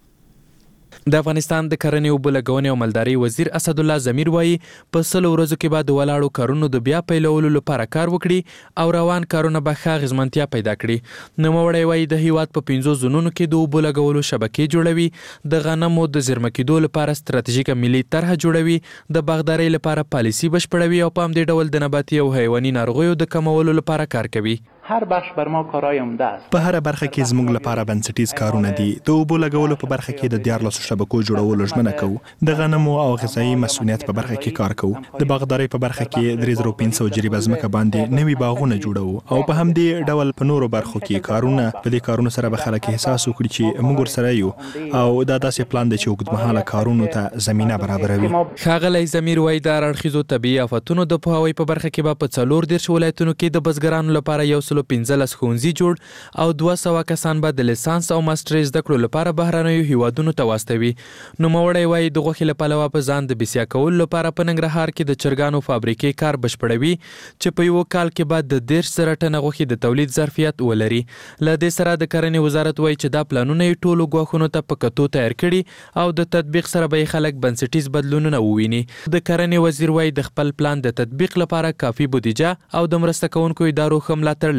K: د افغانستان د کرنې او بولګونی او مالداري وزیر اسد الله ضمیر وایي په سلو ورځو کې بعد ولاړو کارونو د بیا پیلولو لپاره کار وکړي او روان کارونه به ښه اغیزمنتیا پیدا کړي. نوموړی وایي د هیواد په 15 زونونو کې د بولګولو شبکې جوړوي، د غنمو د زیرمه کېدو لپاره ستراتیژیکه ملي طرح جوړوي، د باغدارۍ لپاره پالیسي بشپړوي او په همدې ډول د نباتي او حیواني ناروغیو د کمولو لپاره کار کوي.
P: هر بخش بر ما کارای عمده است.
Q: په هر برخه کې زموږ لپاره بنسټیز کارونه دي. د اوبو لګولو په برخه کې د 14 شبکو جوړولو ژمنه کوو. د غنمو او غذایی مسؤلیت په برخه کې کار کوو. د باغدارۍ په برخه کې 3500 جریبه ځمکه باندې نوي باغونه جوړوو او په همدې ډول په نورو برخو کې کارونه. په دې کارونو سره به خلک احساس وکړي چې موږ سره یو او دا داسې پلان دی چې اوږدمهاله کارونو ته زمينه برابروي.
K: ښاغلی ضمیر وایي د اړخیزو طبيعي آفتونو د پوهاوي په برخه کې به په 14 ولایتونو کې د بزګرانو لپاره 115 جوړ او 200 کسان به د لیسانس او ماسترۍ زده کړو لپاره بهرنیو هیوادونو ته واستوي. نو موري وایي د غوښې لپاره په ځان د بسیا کول لپاره په ننګرهار کې د چرګانو فابریکې کار بشپړوي چې په یو کال کې بعد د 10 ټنه غوښې د تولید ظرفیت ولري. ل دې سره د کرنې وزارت وایي چې دا پلانونه ټولو غوښونو ته په کتو تیار کړي او د تطبیق سره به خلک بنسټیز بدلونونه وویني. د کرنې وزیر وایي د خپل پلان د تطبیق لپاره کافي بودیجه او د مرسته کوونکو ادارو ملاتړ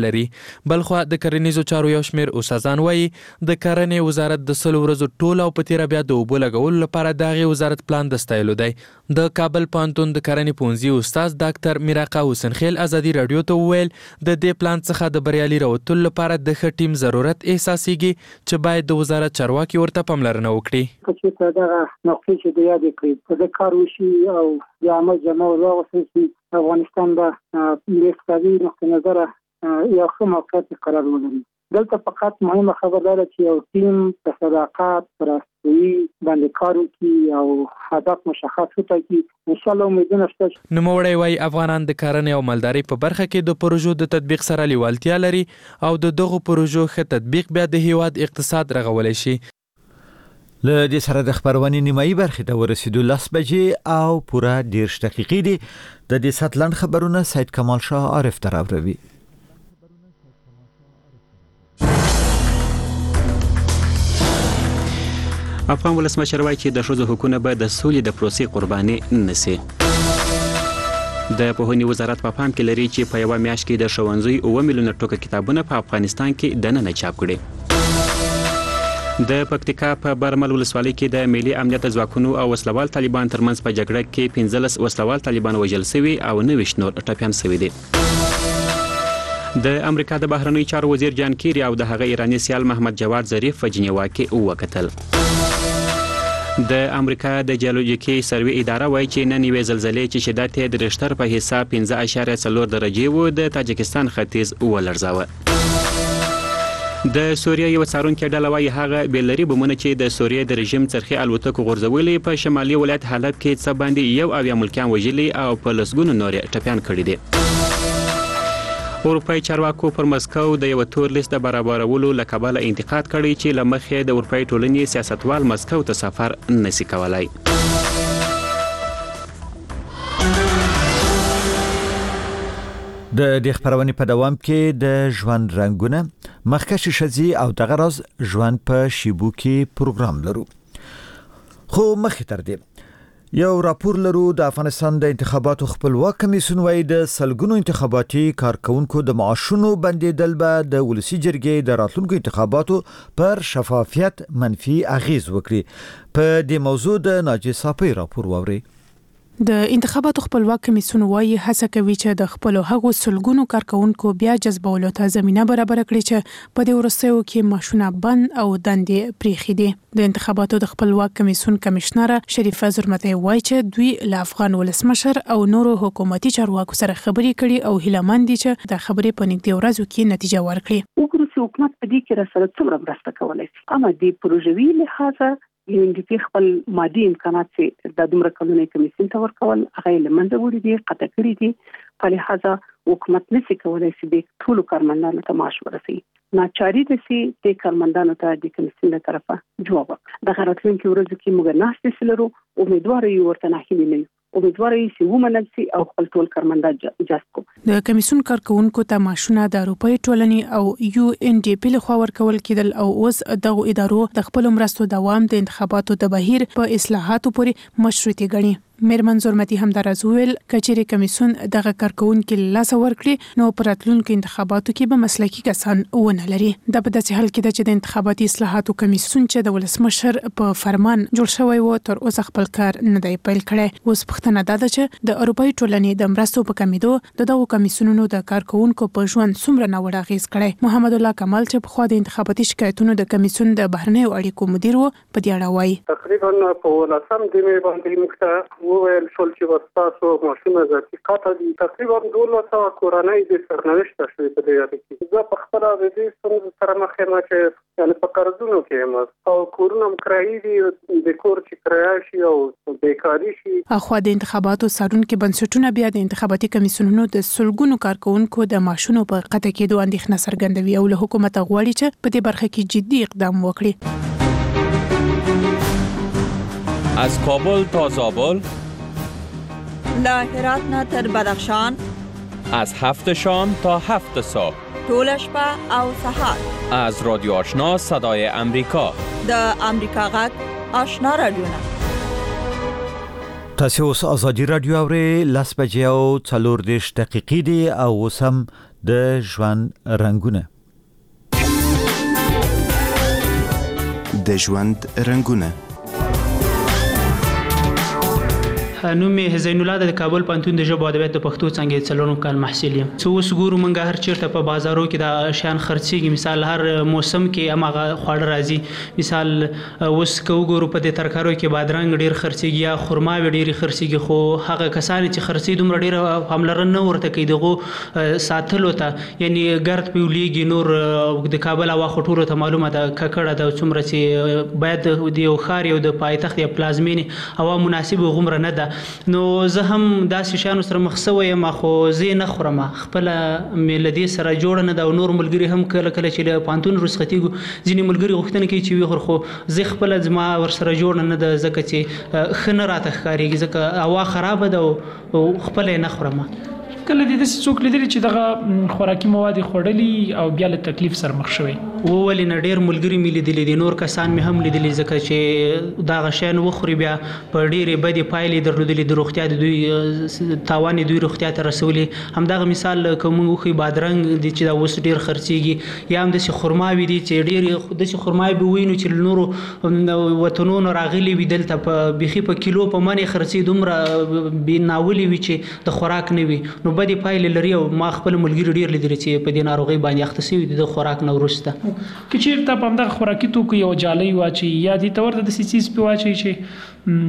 K: لري. بلخو د کرنیزو چارو یو شمېر استادان وایي د کرنې وزارت د 100 ورځو ټول او په تیر بیا د اوبو لګولو لپاره دغه وزارت پلان د ستایلو دی. د کابل پوهنتون د کرنې پوهنځي استاد ډاکټر میراقه حسینخیل ازادي رادیو ته وویل د دې پلان څخه د بریالي راوتلو لپاره د ښه ټیم ضرورت احساسېږي چې باید د وزارت چارواکي ورته پاملرنه وکړي.
R: چې دا نقطې چې د یاد کړی د کار وشي او د عمل جمع ولغوسي چې افغانستان د اقتصادي نقطه نظر یو ښه موقعیت قرار ولري. دلته فقط مهمه خبره ده چې یو ټیم په صداقت پر اساسي باندې کار وکړي او هدف مشخص وټاکي. ان شاء الله امیدونه شته.
K: نوموړی وايي افغانان د کرنې او مالدارۍ په برخه کې د پروژو د تطبیق سره لیوالتیا لري او د دغو پروژو ښه تطبیق بیا د هیواد اقتصاد رغولی شي.
A: له دې سره د خبرونې نیمایي برخې ته ورسېدو 10 بجې او پوره 10 دقیقې دي. د دې سات لاند خبرونه سید کمال شاه عارف تراوروي.
B: افغان ولسمشر وایي چې د ښځو حقوقونه به د سولې د پروسې قرباني نشي. د پوهنې وزارت په پام کې لري چې په یوه میاشت کې د ښوونځي 9 میلیونه ټوکه کتابونه په افغانستان کې دننه چاپ کړي. د پکتیکا په برمل ولسوالۍ کې د ملي امنیت ځواکونو او وسلوال طالبان ترمنځ په جګړه کې 15 وسلوال طالبان وژل شوي او 90 نور ټپیان شوي دي. د امریکا د بهرنیو چارو وزیر جان کیری او د هغه ایراني سیال محمد جواد ظریف په جنیوا کې وکتل. د امریکا د جیولوژیکي سروې اداره وایي چې نن یوې زلزلې چې شدت یې د ریشتر په حساب 5.4 درجې و د تاجکستان ختیځ ولړزاوه. د سوریه یو څارونکي ډله وایي هغه بیلري بمونه چې د سوریه د رژیم څرخي الوتکو غورځولې په شمالي ولایت حلب کې څه باندې یو اویا ملکیان وژلي او په لسګونو نور ټپیان کړي دي. اروپای چارواکو پر مسکو د یو تور لیست د برابرولو له کبله انتقاد کړی چې له مخې د اروپای ټولنې سیاستوال مسکو ته سفر نشي کولای.
A: د دې خبرونې په دوام کې د ژوند رنگونه مخکښ شزي او دغه راز ژوند په شیبو کې پروګرام لرو. خو مخې تر دې یو راپور لرو د افغانستان د انتخاباتو خپلواک کمیسیون وايي د سلګونو انتخاباتي کارکونکو د معاشونو بندیدل به د ولسی جرګې د راتلونکو انتخاباتو پر شفافیت منفي اغیز وکړي. په دې موضوع د ناجی صافی راپور ووري.
M: د انتخاباتو خپلواک کمیسیون وايي هڅه کوي چې د خپل هغو سلګونو کارکونکو بیا جذبولو ته زمينه برابر کړي چې په دې ورستیو کې ماشونه بند او دندې پریخي دي. د انتخاباتو د خپلواک کمیسیون کمشنر شریفه زرمتی وايي چې دوی له افغان ولسمشر او نورو حکومتي چارواکو سره خبرې کړي او هیلمن دي چې د خبرې په نږدې ورځو کې نتیجه ورکړي.
E: وګورئ چې حکومت په دې کې رسره څومره مرسته کولای شي. اما د پروژوي لحاظه یوندې خپل مادي امکانات چې د دومره کلونې کمیسیون ته ورکول هغه لمنځه وړي دي قطع کړی دي. په لحاظه حکومت نشي کولای چې د ټولو کارمندانو ته معاش ورسوي. ناچاري دي چې د کارمندانو ته د کمیسیون له طرفه جواب د راتلونکي ورځو کې موږ ناشته سلرو امیدوار یو ورته نه هیلې نه امیدوار یې چې ومنل شي او خپل ټول کارمندان جذب کو.
M: د کمیسیون کارکونکو ته معاشونه د اروپای ټولنې او یو ان ډي پی له خوا ورکول کېدل او اوس دغه ادارو د خپل مرستو دوام د انتخاباتو د بهیر په اصلاحاتو پورې مشروطي ګڼي. میرمن زرمتی هم درازویل کچېری کمیسیون دغه کارکونکو لاس ورکړي نو پر راتلونکو انتخاباتو کې به مسلکي کسان ونه لري. د په داسې حال کې چې د انتخاباتي اصلاحاتو کمیسیون چې د ولسمشر په فرمان جوړ شوی و تر اوسه خپل کار نه دی پیل کړی. اوس پښتنه ده چې د اروپای ټولنې د مرستو په کمیدو دغه کمیسیونونو د کارکونکو په ژوند څومره نه وړ اغیز کړی. محمد الله کمال چې په خوا د انتخاباتي شکایتونو د کمیسیون د بهرنیو اړیکو مدیر و په دې اړه وایي
L: تقریبا په لسم د می باندې مخته وویل شول چې وسپاسو ماشومه ذاتي قطع دي. تقریبا 1200 کورنۍ د سرنوشت شوې په دې اړه کې. زه په خپل د دې څنګه سره مخ یم چې یعنی په قرضونو کې یم او کورونه کرایي دي د کور چې کرایه شي او بیکاری شي.
M: اخوا د انتخاباتو څارونکو بنسټونه بیا د انتخاباتي کمیسیونونو د سلګونو کارکونکو د ماشونو په قطع کېدو اندېښنه څرګندوي او له حکومت غواړي چې په دې برخه کې جدي اقدام وکړي.
S: از کابل تا زابل،
T: له هرات نه تر بدخشان،
S: از 7 شام تا 7 صبح،
T: ټول شپه او سحر،
S: از رادیو آشنا صدای امریکا،
T: د امریکا غږ آشنا رادیو.
A: تاسو اوس ازادي رادیو اورئ 10 بجې او 40 دقیقې دي او اوس هم د ژوند رنگونه.
U: د ژوند رنگونه.
V: نوم مې زین الله د کابل پوهنتون د ژبو ادبیات د پښتو څانګې څلورم کال محصل یم. څه اوس ګورو موږ هر چیرته په بازارو کې د شیان خرڅېږي، مثال هر موسم کې هماغه خواړه راځي. مثال اوس که وګورو په دې ترکاریو کې بادرنګ ډېر خرڅېږي یا خرماوې ډېرې خرڅېږي، خو هغه کسان چې خرڅوي دومره ډېره پاملرنه نه ورته کوي دغو ساتلو ته، یعنی ګرد پې ولیږي. نور د کابل هوا خو ټولو ته معلومه ده ککړه ده، څومره چې باید د یو ښار یو د پایتخت یا پلازمینې هوا مناسبه غومره نه ده. نو زه هم داسې شیانو سره مخ شوی یم، خو زه نه خورم، خپله مې له دې سره جوړه نه ده. او نور ملګري هم کله کله چې له پوهنتون رخصتېږو ځینې ملګري غوښتنه کوي چې وخور، خو زه خپله زما ورسره جوړه نه ده، ځکه چې ښه نه راته ښکارېږي، ځکه هوا خرابه ده او خپله یې نه خورم.
W: کله دې داسې څوک لیدلی چې دغه خوراکي مواد یې خوړلي او بیا له تکلیف سره مخ شوی؟
V: ولې نه، ډېر ملګري مې لیدلي دي، نور کسان مې هم لیدلي، ځکه چې دغه شیان وخوري بیا په ډېرې بدې پایلې درلودلي، د روغتیا د دوی تاوان دوی روغتیا ته رسولي. همدغه مثال که موږ وښیو بادرنګ دی چې دا اوس ډېر خرڅېږي، یا هم داسې خرماوې دي چې ډېرې داسې خرماوې به ووینو چې له نورو وطنونو راغلي وي، دلته په بیخي په کیلو په من یې خرڅي، دومره بې ناولې وي چې د خوراک نه وي، نو بدې پایلې لري. او ما خپل ملګري ډېر لیدلي چې په دې ناروغۍ باندې اخته شوي دي د خوراک نه وروسته.
W: که چېرته په همدغه خوراکي توکو یو جالۍ واچوي یا دې ته ورته داسې څیز پې واچوي چې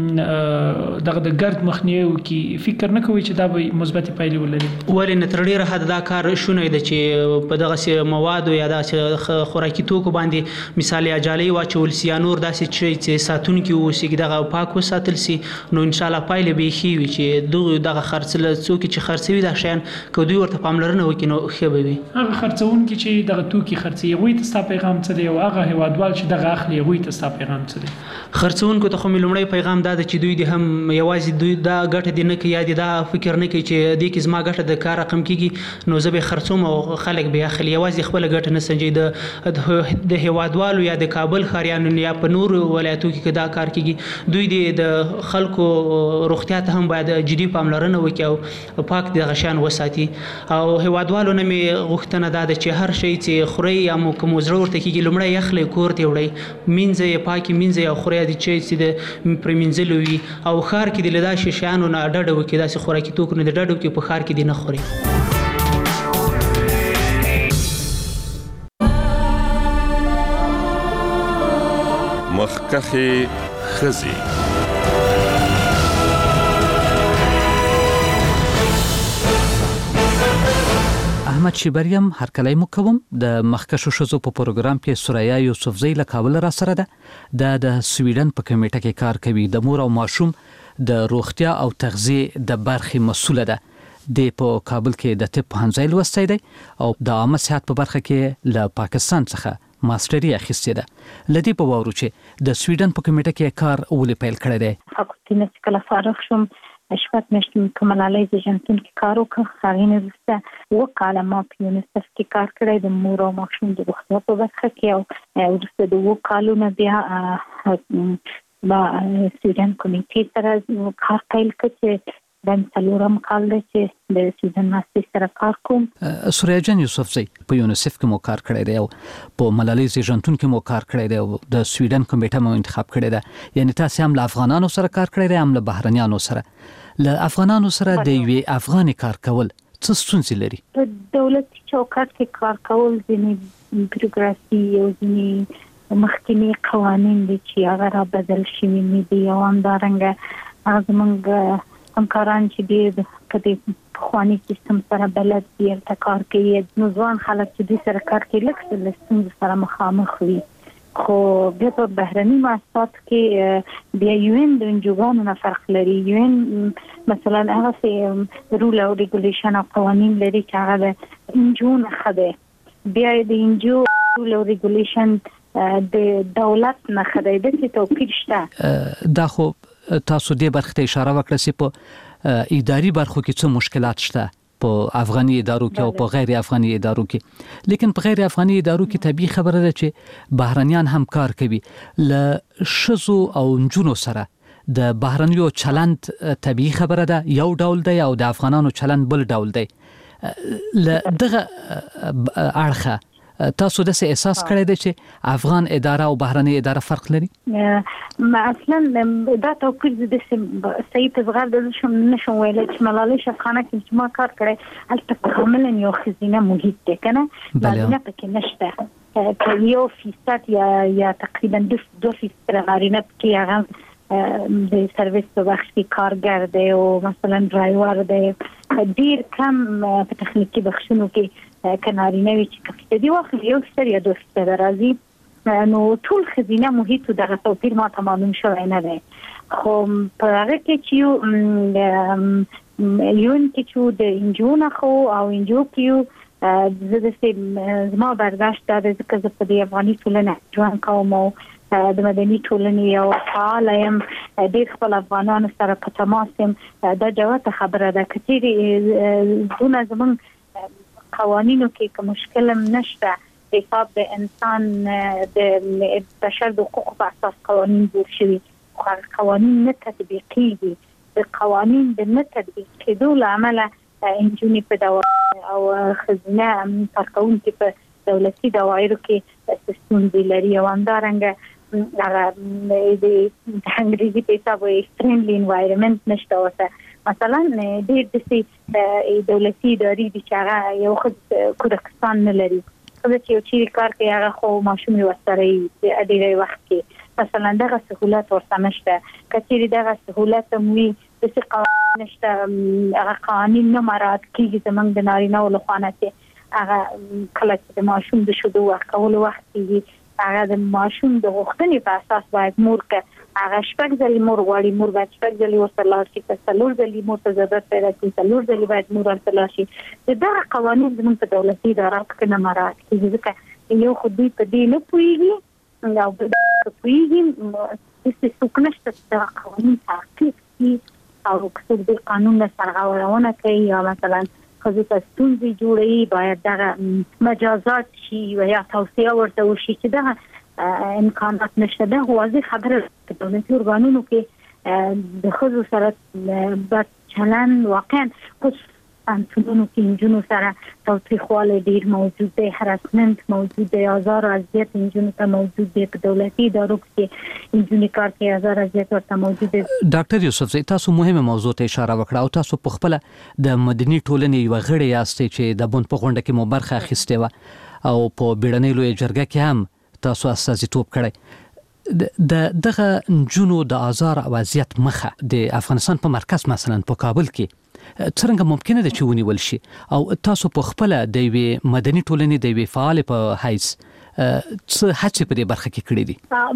W: دغه د ګرد مخنیوی وکړي، فکر نه کوي چې دا به مثبتې پایلې ولري؟
V: ولې نه، تر ډېره حده دا کار شونی ده چې په دغسې موادو یا داسې خوراکي توکو باندې مثال یا جالۍ واچول سي یا نور داسې شی چې ساتونکي واوسي، دغه پاک وساتل سي، نو انشاءالله پایلې به یې ښې وي چې دغه څوک چې خرڅوي دا شیان که دوی ورته پاملرنه وکړي نو ښه به وي.
W: هغه خرڅوونکي چې دغه توکي خرڅوي هغوی ته ستا پیغام څه دی، او هغه هیوادوال چې دغه اخلي هغوی ته ستا پیغام څه دی؟
V: خرڅوونکو ته خو مې لومړی پیغام دا ده چې دوی دې هم یوازې دوی دا ګټه دې نه کوي یا دې دا فکر نه کوي چې دې کې زما ګټه د کار رقم کېږي، نو زه به خرڅوم او خلک به یې اخلي، یوازې خپله ګټه نه سنجوي. د هیوادوالو یا د کابل ښاریانو یا په نورو ولایتو کې که دا کار کېږي، دوی دې د خلکو روغتیا ته هم باید جدي پاملرنه وکړي او پاک دغه شیان وساتي. او هیوادوالو نه مې غوښتنه دا ده چې هر شی چې خورئ یا مو که مو زړه ورته کېږي لومړی یخلی کور ته وړئ، مینځئ یې پاکې مینځئ او خورئ، د چای چې د پرې مینځلو وي. او ښار کې دې له داسې شیانو نه ډډه وکړي، داسې خوراکي توکو نه دې ډډه وکړي، په ښار کې دې نه خورئ.
X: مخکښې ښځې.
Y: احمد شیبریم هرکلی مو کوم. د مخکښو ښځو په پروګرام کې سوریا یوسفزۍ له کابل را سره ده. د سویډن په کمیټه کې کار کوي، د مور او ماشوم د روغتیا او تغذیه د برخې مسؤله ده. د په کابل کې د طب پوهنځی لوستی دی او د عامه صحت په برخه کې له پاکستان څخه ماستري اخیستې ده. لدې په واورو چې د سویډن په کمیټه کې کار ولې پیل کړی دی.
Z: فاکولټي نه کله فارغ شوم، شپږ میاشتې په ملالۍ زیږنتون کې کار وکړ. هغې نه وروسته 2 کاله ما په یونیسف کې کار کړی د مور او ماشوم د روغتیا په برخه کې، او وروسته د 2 کالو نه بیا با سویډن کمیټې سره کار پیل کړ چې د 4م کال دی چې د سویډن ماستري سره کار کوم.
Y: سوریا جان یوسفزۍ په یونیسف کې مو کار کړی دی او په ملالۍ زیږنتون کې مو کار کړی دی او د سویډن کمیټه مو انتخاب کړی ده. یعنی تاسو هم له افغانانو سره کار کړی دی هم له بهرنیانو سره. له افغانانو سره د یوې افغاني کار کول څه ستونزې لري؟
Z: په دولتي چوکاټ کې کار کول ځینې بیروکراسي او ځینې مخکینی قوانین دي چې هغه را بدل شوي نه دي، او همدارنګه هغه زموږ همکاران چې ډېر په دې پخواني سیستم سره بلد دي هلته کار کوي، نو ځوان خلک چې دوی سره کار کوي لږ څه له ستونزو سره مخامخ وي. خو بیا په بهرني مؤسساتو کې بیا UN د انجوګانو نه فرق لري. UN مثلا هغه رول او ریګولیشن او قوانین لري چې هغه د انجو نه ښه دی، بیا د انجو رول او ریګولیشن د دولت نه ښه دی، داسې توپیر شته.
Y: دا خو تاسو دې برخه ته اشاره وکړه چې په اداري برخو کې څه مشکلات شته په افغاني ادارو کې او په غیر افغاني ادارو کې، لیکن په غیر افغاني ادارو کې طبيعي خبره ده چې بهرنیان هم کار کوي. ل شزو او نجونو سره د بهرنیو چلند طبيعي خبره ده یو ډول دی او د افغانانو چلند بل ډول دی. دغه اړخه تاسو د څه احساس کړی دی چې افغان اداره او بهرنۍ اداره فرق لري؟
Z: اصلا دا توپیر د صحیح تصغیر د نشم ویل چې ملالۍ شفخانه کې چې ما کار کړی هلته کاملا یو ښځینه محیط دی کنه نارینه پکې نشته که 1% یا تقریبا 2% نارینه پکې هغه د سرویس په بخش کې کارګر دی او مثلا ډرایور دی ډیر کم په تخنیکی بخشونو کې کنارینه وی چې کفته دی واخل یو ستر یا 2% راځي نو ټول خزینه محیط دغه توپیر ما تمام شوی نه دی خو په هغه کې چې یو کې د انجونا خو او انجو کې زه د زما برداشت دا د ځکه په دې افغاني ټولنه ژوند کوم او د مدني ټولنې یو فعال یم ډېر خپل افغانانو سره په تماس یم دا جوته خبره ده چې دونه زمونږ قوانینو کې کوم مشکل نشته حساب د انسان د بشر د حقوقو په اساس قوانین جوړ شوي قوانین نه تطبیقیږي د قوانین د نه تطبیق کېدو له امله انجونې په دوا او خزینه کارکوونکي په دولتي دوايرو کې ستونزې لري او همدارنګه هغه د انګریزي په حساب فرندلی انوایرنمنت نشته اوسه مثلا د دولتي ادارې د چاغه یو خد کودکستان نه لري خو چې یو چیرې کار کوي هغه خو ماشوم ورسره د ډېری وخت کې مثلا دغه سہولت ورته نشته کچېری دغه سہولت موي د څه قوانین نشته هغه قوانین نه مراعات کیږي زمونږ د نارینه او لخوانه چې هغه کله چې د ماشوم د شودو ورکول وخت کې هغه د ماشوم د غوښتنې په اساس باید مور کې هغه شپږ ځلې مور غواړي مور باید شپږ ځلې ورته لاړ شي په څلور ځلې مور ته ضرورت پیدا کړي څلور ځلې باید مور ورته لاړ شي دغه قوانین زموږ په دولتي ادارو کې نه مراعات کیږي ځکه یو خو دوی په دې نه پوهیږي او په پوهیږي چې څوک نشته چې دغه قوانین تعقیب کړي او څوک د قانون سرغړونه کوي یا مثلا خزو ته ستونزې جوړوي باید دغه مجازات شي یا توصیه ورته وشي چې دغه امکانات نشته ده واضح خبره په دولتي ارګانونو کې د خزو سره بد چلند واقعا خصوصا انتونو کې انجونو سره توصیخواله ډیر موجود دی هراسمنت موجود دی آزار او اذیت انجونو ته موجود دی په دولتي ادارو کې انجونی کار کې آزار اذیت ورته موجود دی.
Y: ډاکټر یوسف زئی تاسو مهمه موضوع ته اشاره وکړه او تاسو په خپل د مدني ټولنې یو غړی یاستئ چې د بون په غونډه کې مو برخه اخیستې و او په بیړنۍ لوی جرګه کې هم تاسو استازیتوب کړی دغه انجونو د آزار او اذیت مخه د افغانستان په مرکز مثلا په کابل کې څنګه ممکنه ده چې ونیول شي او تاسو په خپل د یوې مدني ټولنې د یوې فعال په حیث څه هڅې په دې برخه کې کړې دي؟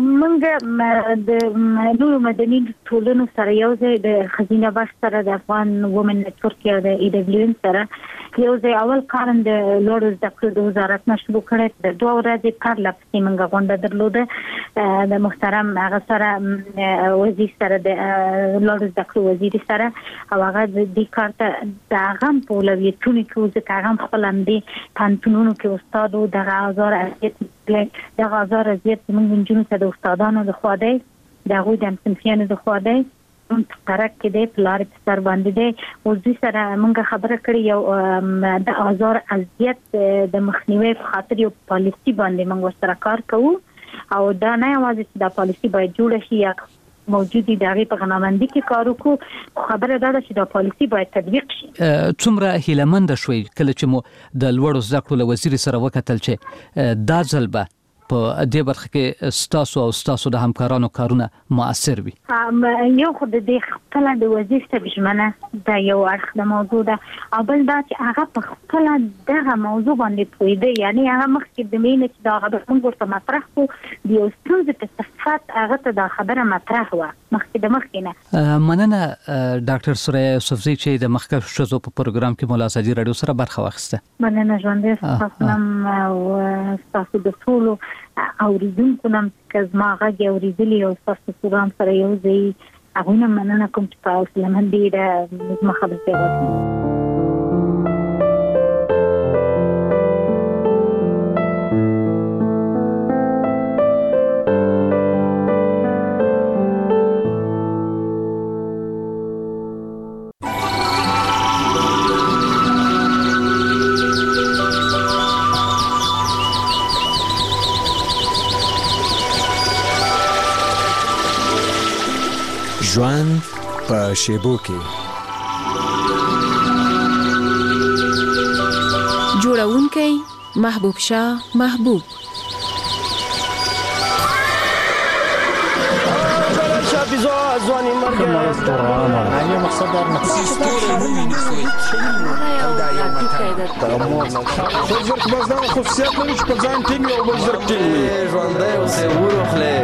Z: موږ د نورو مدني ټولنو سره یو ځای د خزینه بخش سره د افغان وومن نتورک یا د EWN سره یو ځای اول کارن د لوړ زده کړو د وزارت نه شروع کړی د 2 ورځې کار لپاره موږ غونډه درلوده د محترم هغه سره وزیر سره د لوړ زده کړو وزیر سره او هغه د دې کار ته د هغه په ولویتونو کې چې هغه خپل هم دي پانتونونو کې استادو د آزار اذیت د آزار اذیت موږ جنونو ته د استادانو د خوا دی د هغوی د همصنفیانو د خوا دی ترک کې دی پلار په سر باندې دی او دوی سره موږ خبره کړې یو د آزار اذیت د مخنیوي په خاطر یو پالیسي باندې موږ ورسره کار کوو او دا نه یوازې چې دا پالیسي باید جوړه شي یا موجودی دغه په غنامندي کې کار وکړو خبره دا ده چې دا پالیسي باید تطبیق شي.
Y: څومره هیلمند شوي کله چې مو د لوړو زده کړو له وزیر سره وکتل چې دا ځل به په دې برخه کې ستاسو د همکارانو کارونه مؤثر وي؟
Z: یو خو د دې خپل د وزیر ترجمانه دا یو اړخ د موضوع ده او بل دا چې هغه په خپل دغه موضوع باندې پوهیده یعنی هغه مخکې د مینه چې دا خبره موږ ورته مطرح کړو د یو ستونزې په صفت هغه ته دا خبره مطرح وه مخکې نه.
Y: مننه ډاکټر سوریا یوسفزئی چې د مخکښ ښځو په پروګرام کې مو له ازادي راډیو سره برخه واخیسته.
Z: مننه ژوندی ستاسو او ستاسو د ټولو اوریدونکو نم چې زما غږ اوریدلی او تاسو پروګرام سره یو ځای هغه مننه کوم چې تاسو لمن دې د زما خبرې وکړئ.
C: ژوند په شیبو کې.
D: جوړونکی محبوب شاه محبوب.
F: ځواني مرګ نه مقصد دار نه خو بس دا خصوصیت لري چې په ځان ټینګ او بل زر ټینګ ژوندی اوسې وروخلې.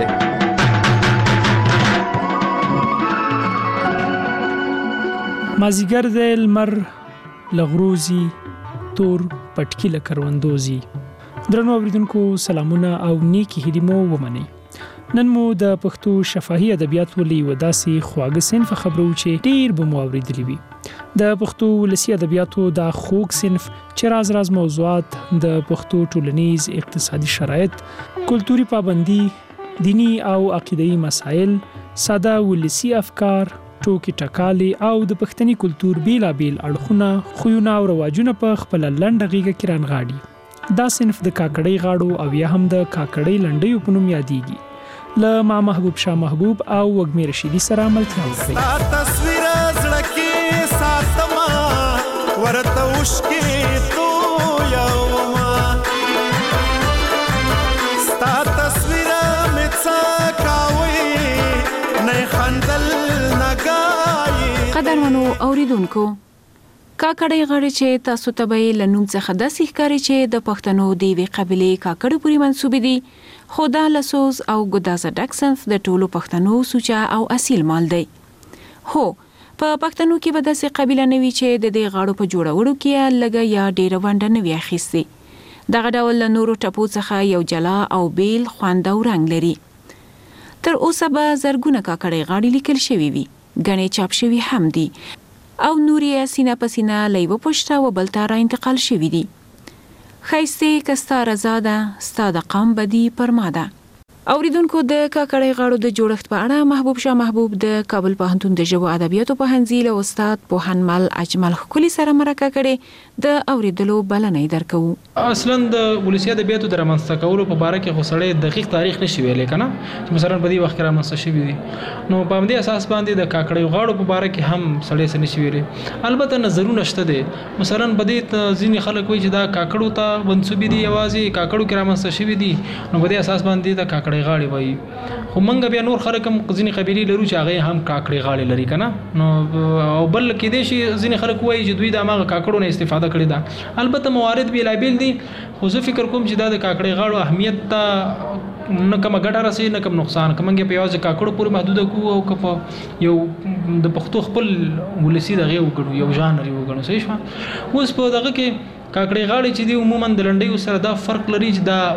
W: مازیګر دی لمر لغروزی تور پټکی له کروندوزی. درنو اوریدونکو سلامونه او نیکی هیلې مو ومنئ. نن مو د پښتو شفاهي ادبیاتو له یوه داسې خواږه صنف خبرو چې ډېر به مو اورېدلي وي. د پښتو ولسي ادبیاتو دا خوږ صنف چې راز موضوعات د پښتو ټولنیز اقتصادي شرایط، کلتوري پابندي، دینی او عقیدوي مسایل، ساده ولسي افکار، ټوکې ټکالې او د پښتني کلتور بیلابیل اړخونه، خویونه او رواجونه په خپله لنډه غېږه کې رانغاړي. دا صنف د کاکړۍ غاړو او یا هم د کاکړۍ لنډیو په نوم یادېږي. له ما محبوب شاه محبوب او وږمې رشیدي سره ملتیا وکړئ.
G: تصویر زړه کې ساتما ورته وشکې تو یوما ستا تصویر مې څه کاوي نه خندل نګای.
D: قدرمنو اوریدونکو، کاکړۍ غاړې چې تاسو ته به له نوم څخه داسې ښکاري چې د پښتنو د یوې قبیلې کاکړو پورې منسوبې دي، خو دا له سوز او ګدازه ډک صنف د ټولو پښتنو سوچه او اصیل مال دی. هو، په پښتنو کې به داسې قبیله نه وي چې د دې غاړو په جوړولو کې لږه یا ډېره ونډه نه وي اخیستې. دغه ډول له نورو ټپو څخه یو جلا او بیل خوند او رنګ لري. تر اوسه به زرګونه کاکړۍ غاړې لیکل شوي وي، ګڼې چاپ شوي هم دي او نور یې سینه په سینه له یوه پشته و بل ته را انتقال شوي دي. ښایستې که ستا رضا ده، ستا د قام بدي پر ما ده. اوریدونکو، د کاکړۍ غاړو د جوړښت په اړه محبوب شاه محبوب د کابل پوهنتون د ژبو ادبیاتو پوهنځي له استاد پوهنمل اجمل ښکلي سره مرکه کړې. د اوریدلو بلنه یې درکوو.
V: اصلا د ولسي ادبیاتو د رامنځته کولو په باره کې خو سړی دقیق تاریخ نشي ویلی که نه، چې مثلا په دې وخت کې رامنځته شوي دي. نو په همدې اساس باندې د کاکړۍ غاړو په باره کې هم سړی څه نشي ویلی. البته نظرونه شته دی. مثلا په دې ځینې خلک وایي چې دا کاکړو ته منسوبې دي، یوازې کاکړو کې رامنځته شوي دي، نو په دې اساس باندې د کاکړۍ غاړې وایي. خو موږ بیا نور خلک هم ځینې قبیلې لرو چې هغې هم کاکړۍ غاړې لري که نه. نو او بل کېدای شي ځینې خلک وایي چې دوی د هماغه کاکړو نه استفاده کړې ده. البته موارد بیلابیل دي، خو زه فکر کوم چې دا د کاکړۍ غاړو اهمیت ته نه کومه ګټه رسوي نه کوم نقصان. که موږ په یوازې کاکړو پورې محدوده کړو او که په یو د پښتو خپل ولسي دغې وګڼو، یو ژانر یې وګڼو، صحیح شوه. اوس په دغه کې کاکړۍ غاړې چې دي عموما د لنډیو سره دا فرق لري چې دا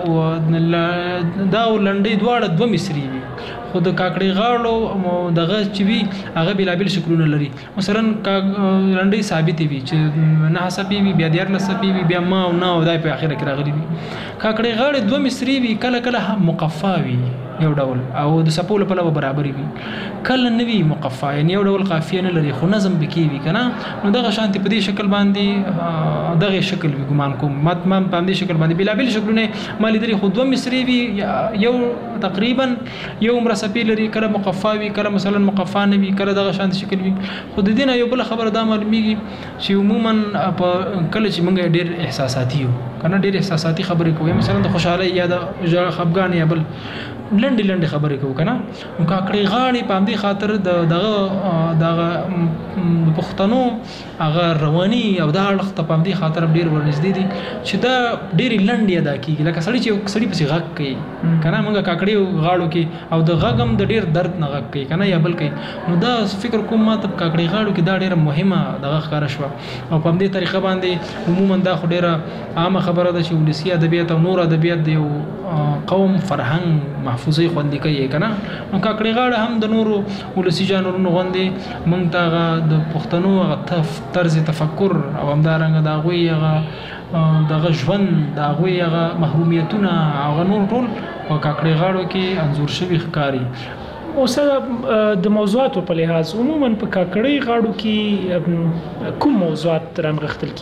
V: لنډۍ دواړه دوه مصري وي، خو د کاکړۍ غاړو دغه چې وي هغه بیلابیل شکلونه لري. مثلا لنډۍ ثابتې وي چې 9 څپې وي، بیا 14 څپې وي، بیا ما او نه او دا په اخره کې راغلي وي. کاکړۍ غاړې دوه مصري وي، کله کله هم مقفا وي یو ډول، او د څپو له پلوه برابرې وي، کله نه وي مقفا، یعنې یو ډول قافیه نه لري خو نظم پکې وي که نه. نو دغه شانتې په دې شکل باندې دغه شکل وي ګمان کوم ما په همدې شکل باندې بیلابیل شکلونه ما لیدلي، خو دوه مصري وي، یو تقریبا یو عمره څپې لري، کله مقفا وي، کله مثلا مقفا نه وي، کله دغه شانتې شکل وي. خو د دې نه یو بله خبره دا معلومیږي چې عموما کله چې موږ ډېر احساساتي یو که نه، ډېر احساساتي خبرې کوو، مثلا د خوشحالۍ یا د خفګان یا بل لنډې خبرې کوو که نه. نو کاکړۍ غاړې په همدې خاطر دغه پښتنو هغه رواني او دا اړخ ته په همدې خاطر ډېر ورنږدې دي چې دا ډېرې لنډې ادا کېږي. لکه سړی چې یو سړي پسې غږ کوي که نه، موږ کاکړۍ غاړو کې او د غږ هم د ډېر درد نه غږ کوي که نه، یا بل کوي. نو دا فکر کوم ما ته په کاکړۍ غاړو کې دا ډېره مهمه دغه ښکاره شوه. او په همدې طریقه باندې عموما دا خو ډېره عامه خبره ده چې ولسي ادبیات او نور ادبیات د یو قوم فرهنګ محفوظه خوندي کوي که نه. نو کاکړۍ غاړه هم د نورو ولسي ژانرونو غوندې موږ ته هغه د پښتنو هغه طرز تفکر او همدارنګه د هغوی هغه دغه ژوند، د هغوی هغه محرومیتونه، هغه نور ټول په کاکړۍ غاړو کې انځور شوي ښکاري.
W: اوس د موضوعاتو په لحاظ عموما په کاکړۍ غاړو کې کوم موضوعات رانغښتل کیږي؟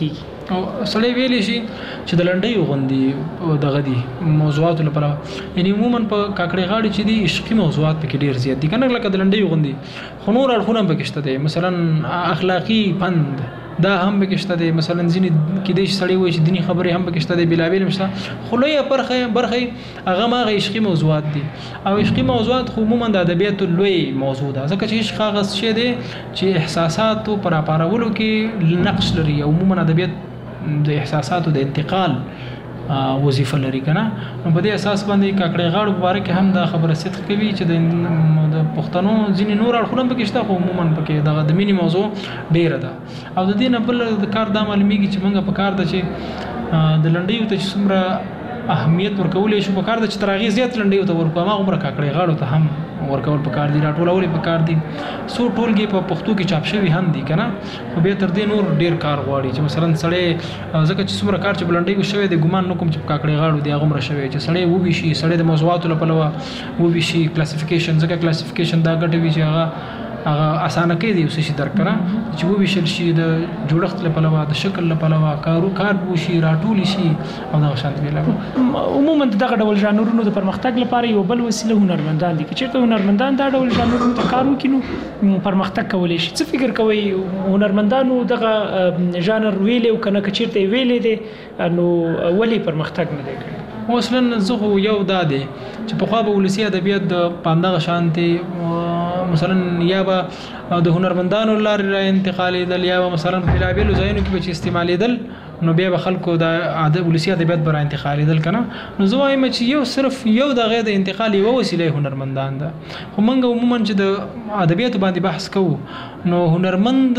V: سړی ویلی شي چې د لنډۍ غوندي دغه دي موضوعاتو لپاره، یعنی عموما په کاکړۍ غاړې چې دي عشقي موضوعات پکې ډېر زیات دي کنه، لکه د لنډۍ غوندي، خو نور اړخونه پکې شته دي، مثلا اخلاقي پند دا هم پکې شته دي، مثلا ځینې کېدای شي سړی وایي چې دیني خبرې هم پکې شته دي، بېلابېل هم شته، خو لویه برخه هغه هماغه عشقي موضوعات دي. او عشقي موضوعات خو عموما د ادبیاتو لوی موضوع ده، ځکه چې عشق هغه شی دی چې احساساتو پر راپارولو کې نقش لري، او عموما ادبیات د احساساتو د انتقال وظیفه لري کنه. نو په دې اساس باندې کاکړۍ غاړو په اړه کې هم دا خبره صدق کوي چې د پښتنو ځینې نور اړخونه پکې شته، خو عموما پکې دغه د مینې موضوع ډیره ده. او د دې نه بل د کار دا معلومیږي چې موږ په کار ده چې د لنډیو ته چې څومره اهمیت ورکولې شو، په کار ده چې تر هغې زیات لنډیو ته ورکو، هماغه عمره کاکړۍ غاړو ته هم ورکول پکار دي، راټولول پکار دي. څو ټولګې په پښتو کې چاپ شوي هم دي کنه، خو بیا تر دې نور ډیر کار غواړي چې مثلا سړی ځکه چې څومره کار چې بلنډۍ شوی دی، ګمان نه کوم چې کاکړۍ غاړو دی هغه عمره شوی چې سړی وویشي، سړی د موضوعاتو له پلوه وویشي، کلاسیفیکیشن، ځکه کلاسیفیکیشن دا ګټه وي چې هغه اسانه کوي دی اوسې شي درک کړه چې وویشل شي د جوړښت له پلوه، د شکل له پلوه، کار وشي، راټول شي او دغه شانت ویلا.
W: عموما دغه ډول ژانرونو د پرمختګ لپاره یو بل وسیله هنرمندان دي. که چېرته هنرمندان دا ډول ژانرونو ته کار وکړي نو پرمختګ کولی شي. څه فکر کوئ هنرمندانو دغه ژانر ویلی او که نه، که چېرته یې ویلی دی نو ولې پرمختګ نه دی کړی؟
V: اصلا زه خو یو دا دی چې پخوا به ولسي ادبیات په همدغه شانتې مثلا یا به د هنرمندانو لارې را انتقالېدل، یا به مثلا په بېلابېلو ځایونو کې به چې استعمالېدل، نو بیا به خلکو د ولسي ادبیات به را انتقالېدل که نه. نو زه وایم چې صرف یو د هغې د انتقال یوه وسیله هنرمندان ده. خو موږ عموما چې د ادبیاتو باندې بحث کوو نو هنرمند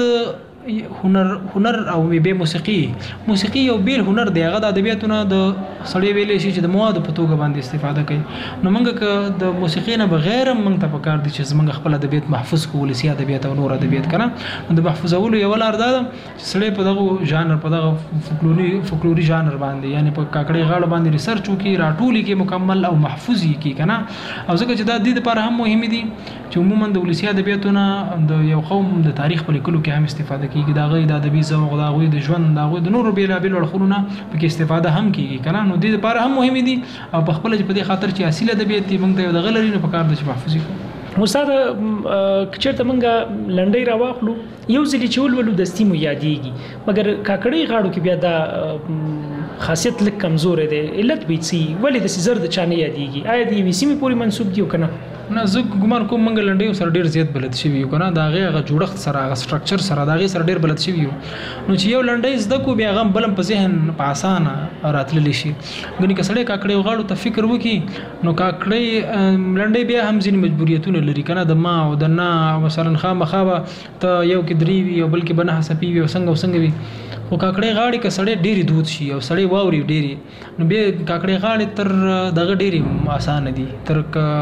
V: هنر او به موسیقي یو بیل هنر دی، هغه د ادبیاتو نه د سړی ویلی شي چې د موادو په توګه باندې استفاده کوي. نو موږ که د موسیقي نه بغیر هم موږ ته پکار دي چې زموږ خپل ادبیات محفوظ کړو، ولسي ادبیات او نور ادبیات که نه. نو د محفوظولو یوه لار دا ده چې سړی په دغه ژانر، په دغه فولکلوري ژانر باندې، یعنې په کاکړۍ غاړو باندې ریسرچ وکړي، راټول کړي مکمل او محفوظ یې کړي که نه. او ځکه چې دا د دې لپاره هم مهم دي چې عموما د ولسي ادبیاتو نه د یو قوم د تاریخ په لیکلو کې هم استفاده کېږي، د هغوی د ادبي ذوق، د هغوی د ژوند، د هغوی د نورو بېلابېلو اړخونو نه پکې استفاده هم کېږي که نه. نو دې لپاره هم مهم دي، او په خپله چې په دې خاطر چې اصیل ادبیات دي موږ ته یو دغه لري، نو پکار ده چې محفوظ یې کړو.
W: استاد که چېرته موږ لنډۍ راواخلو، یو ځلې چې ولولو دستي مو یادېږي، مګر کاکړۍ غاړو کې بیا دا خاصیت لږ کمزوری دی. علت به یې څه ولې داسې زر د چا نه یادېږي؟ آیا د یوې سیمې پورې منسوب دي او که نه؟
V: نه، زه ګمان کوم موږ لنډیو سره ډېر زیات بلد شوي یو که نه، د هغې هغه جوړښت سره، هغه سټرکچر سره، د هغې سره ډېر بلد شوي یو. نو چې یو لنډۍ زده کړو بیا هغه بل هم په ذهن په اسانه راتللی شي. ګنې که سړی کاکړۍ غاړو ته فکر وکړي نو کاکړۍ لنډۍ بیا هم ځینې مجبوریتونه لري که نه، د ما او د نه، مثلا خامخا به ته یو کې درې وي او بل کې به نهه څپې وي او څنګه او څنګه وي. خو کاکړۍ غاړې که سړی ډېرې دود شي او سړی واوري ډېرې، نو بیا کاکړۍ غاړې تر دغه ډېرې اسانه دي تر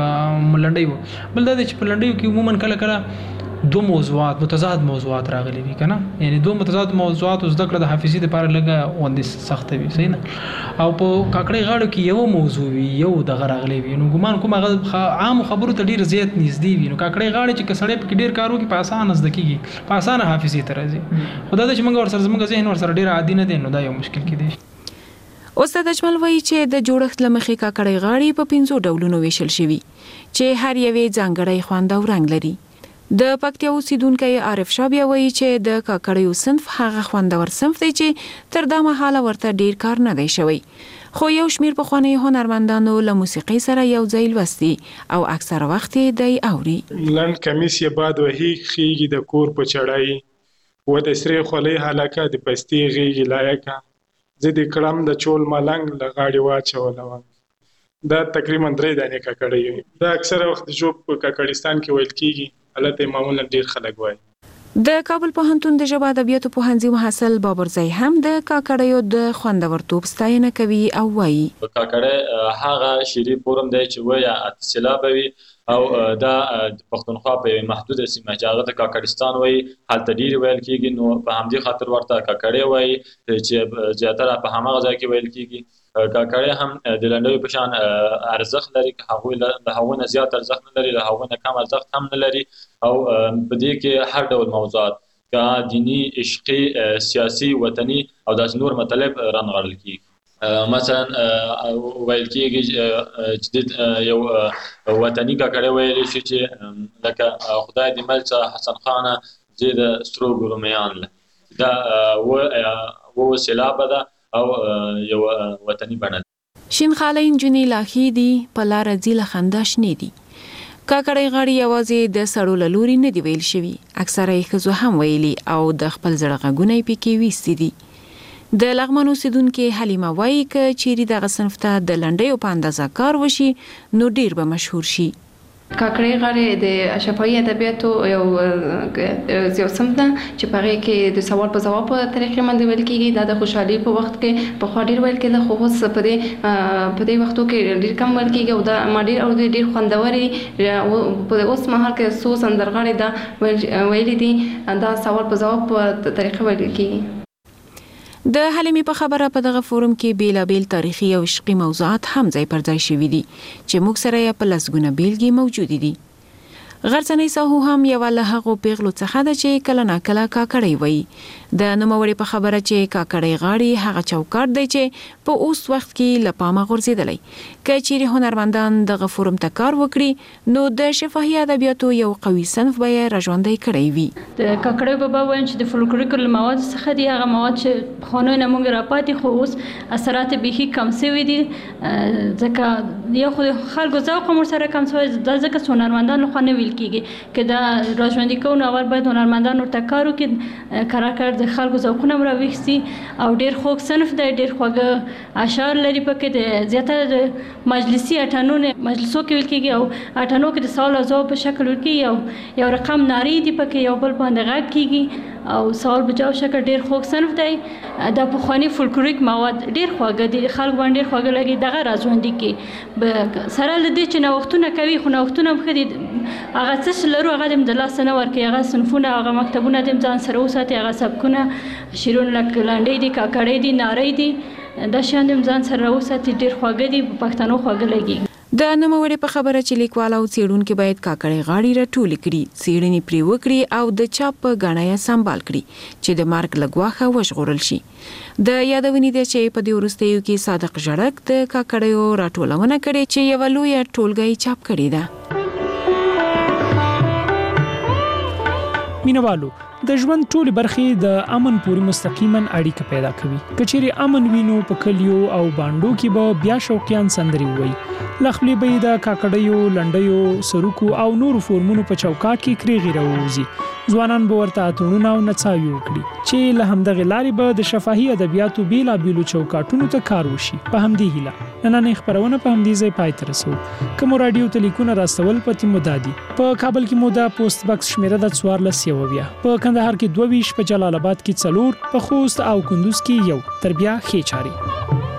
V: لنډۍ. بل دا دی چې په لنډیو کې عموما کله کله دو موضوعات، متضاد موضوعات راغلي وي که نه، یعنی دو متضاد موضوعات زده کړه د حافظې دپاره لږه غوندې سخته وي، صحیح نه. او په کاکړۍ غاړو کې یو موضوع وي، یو دغه راغلی وي، نو ګمان کوم هغه عامو خبرو ته ډېر زیات نږدې وي. نو کاکړۍ غاړې چې که سړی پکې ډېر کار وکړي په اسانه زده کېږي، په اسانه حافظې ته راځي. خو دا ده چې موږ ورسره زموږ ذهن ورسره ډېر عادي نه دی، نو دا یو مشکل کېدی شي.
D: استاد اجمل وایي چې د جوړښت له مخې کاکړۍ غاړې په 5 ډولونو ویشل شوي چې هر یوې ځانګړی خوند او رنګ لري. د پکتیا اوسیدونکی عارف شاه بیا وایي چې د کاکړیو صنف هغه خوندور صنف دی چې تر دا مهاله ورته ډیر کار نه دی شوی، خو یو شمیر پخواني هنرمندانو له موسیقي سره یو ځای لوستي او اکثره وخت دی اوري.
H: لنډ کمیس یې باد وهي خیږي د کور په چړای، و د سرې خولۍ هلکه د پستې غیږي لایقه، زه دې کړم د چول ملنګ له غاړې واچوله. دا تقریبا 3 دانې کاکړۍ وي. دا اکثره وخت د ژوب په کاکړستان کې ویل کېږي، هلته معمولا ډېر خلک وایي.
D: د کابل پوهنتون د ژبه ادبیاتو پوهنځي محصل بابرزی هم د کاکړیو د خوندورتوب ستاینه کوي او وایي
I: کاکړی هغه شعري فورم دی چې وایي اتصالابه وي او دا پښتونخوا په محدوده سیمه چې هغه د کاکړستان وایي هلته ډېرې ویل کېږي، نو په همدې خاطر ورته کاکړی وایي چې زیاتره په هماغه ځای کې ویل کېږي. کاکړی هم د لنډیو په شان ارزښت لري، که هغوی له هغوی نه زیات ارزښت نه لري، له هغوی نه کم ارزښت هم نه لري، او په دې کې هر ډول موضوعات کا دینی عشقي سیاسي وطني او داس نور مطلب رانغړل کیږي مثلا ویل کیږي چې یو وطني کاکړی ویل شي چې لکه خدای دې مل حسن خان زید سترو ګرومیان دا و سیلاب ده او یو وطني بڼه.
D: شین خالین جنې لاخي دي په لار ځله خنداش نه دي. کاکړی غاړي یوازې د سړو لوري نه دی ویل شوی، اکثره یې خزو هم ویلي او د خپل زړه غږونه پکې وېستي دي. د لغمان اوسیدونکو حلیمه وایي چې چیرې دغه صنف ته د لنډیو په اندازه کار وشي نو ډیر به مشهور شي.
J: کاکړی غاړي د شفاهي ادبیاتو یو صنف ده چې په هغې کې د سوال په ځواب په طریقې باندې ویل کېږي. دا د خوشحالۍ په وخت کې پخوا ډېر ویل کېده، خو اوس په دې وختو کې ډېر کم ویل کېږي او دا ما ډېر خوندورې په اوس مهال کې څو سندرغاړي دا ویلي دي دا سوال په ځواب په طریقې ویل کېږي.
D: د حلیمې په خبره په دغه فورم کې بیلابیل تاریخي او عشقي موضوعات هم ځای پر ځای شوي دي چې موږ سره یې په لسګونه بیلګې موجودې دي. غرڅنۍ ساهو هم یوه له هغو پیغلو څخه ده چې کله ناکله کاکړی وایي. د نوموړې په خبره چې کاکړی غاړي هغه چوکاټ دی چې په اوس وخت کې له پامه غورځېدلی. که چیرې هنرمندان دغه فورم ته کار وکړي نو د شفاهي ادبیاتو یو قوي صنف به یې راژوندی کړی وي.
N: د کاکړی بابا وایم چې د فولکلوریکل مواد څخه دي هغه مواد چې پخوانیو نه موږ راپاتې، خو اوس اثرات بیخي کم سوي دي ځکه یو خو د خلکو ذوق هم ورسره کم سوی دا ځکه چې هنرمندان لخوا نه ویل کېږي که دا راژوندي کوو نو اول باید هنرمندان ورته کار وکړي کراکړ د خلکو ذوقونه هم راویښسي او ډېر خوږ صنف دی، ډېر خوږه اشعار لري پکې د زیاتره د مجلسي اټانو مجلسو کې ویل کېږي او اټانو کې د سوال او ځواب په شکل ورکېږي او یو رقم نارې دي پکې یو بل باندې غږ کېږي او سوال په جواب شکل ډېر خوږ صنف دی. دا پخواني فولکلوریک مواد ډېر خواږه دي، خلک باندې ډېر خواږه لګي دغه راژوندي کې سره له دې چې نوښتونه کوي خو نوښتونه هم ښه دي هغه څه چې لرو هغه دې د لاسه نه ورکوي، هغه صنفونه هغه مکتبونه دې ځان سره وساتي، هغه سبکونه شعرونه لکه لنډۍ دي کاکړۍ دي نارۍ دي دا شیان دې ځان سره وساتي ډېر خواږه دي په پښتنو خواږه لګي.
D: د نوموړې په خبره چې لیکوال او څېړونکي باید کاکړی غاړي راټولې کړي، څېړنې پرې وکړي او د چاپ په ګاڼه یې سمبال کړي چې د مرګ له ګواښه وژغورل شي. د یادونې ده چې په دې وروستیو کې صادق ژړک د کاکړیو راټولونه کړې چې یوه لویه ټولګه یې چاپ کړې ده.
W: مینوالو د ژوند ټولې برخې د امن پورې مستقیما اړیکه پیدا کوي. کچېرې امن وینو په کلیو او باندو کې به بیا شوقیان سندري وایي، لخپلې به د کاکړیو لنډیو سروکو او نورو فورمونو په چوکاټ کې کریغي راوځي. ځوانان به ورته اترونه او نڅاوي وکړي چې له همدغه لارې به د شفاهي ادبیاتو بیلابیلو چوکاټونو ته کار وشي. په همدې هیله نننۍ خپرونه په همدې ځای پای ته رسوو. کوم رادیو تلیکونه راستول پتی مودادي په کابل کې مودا پوسټ باکس شمیره د 14 په کندهار کې 22 په جلال آباد کې 4 په خوست او کندوز کې 1 تر بیا خې چاري.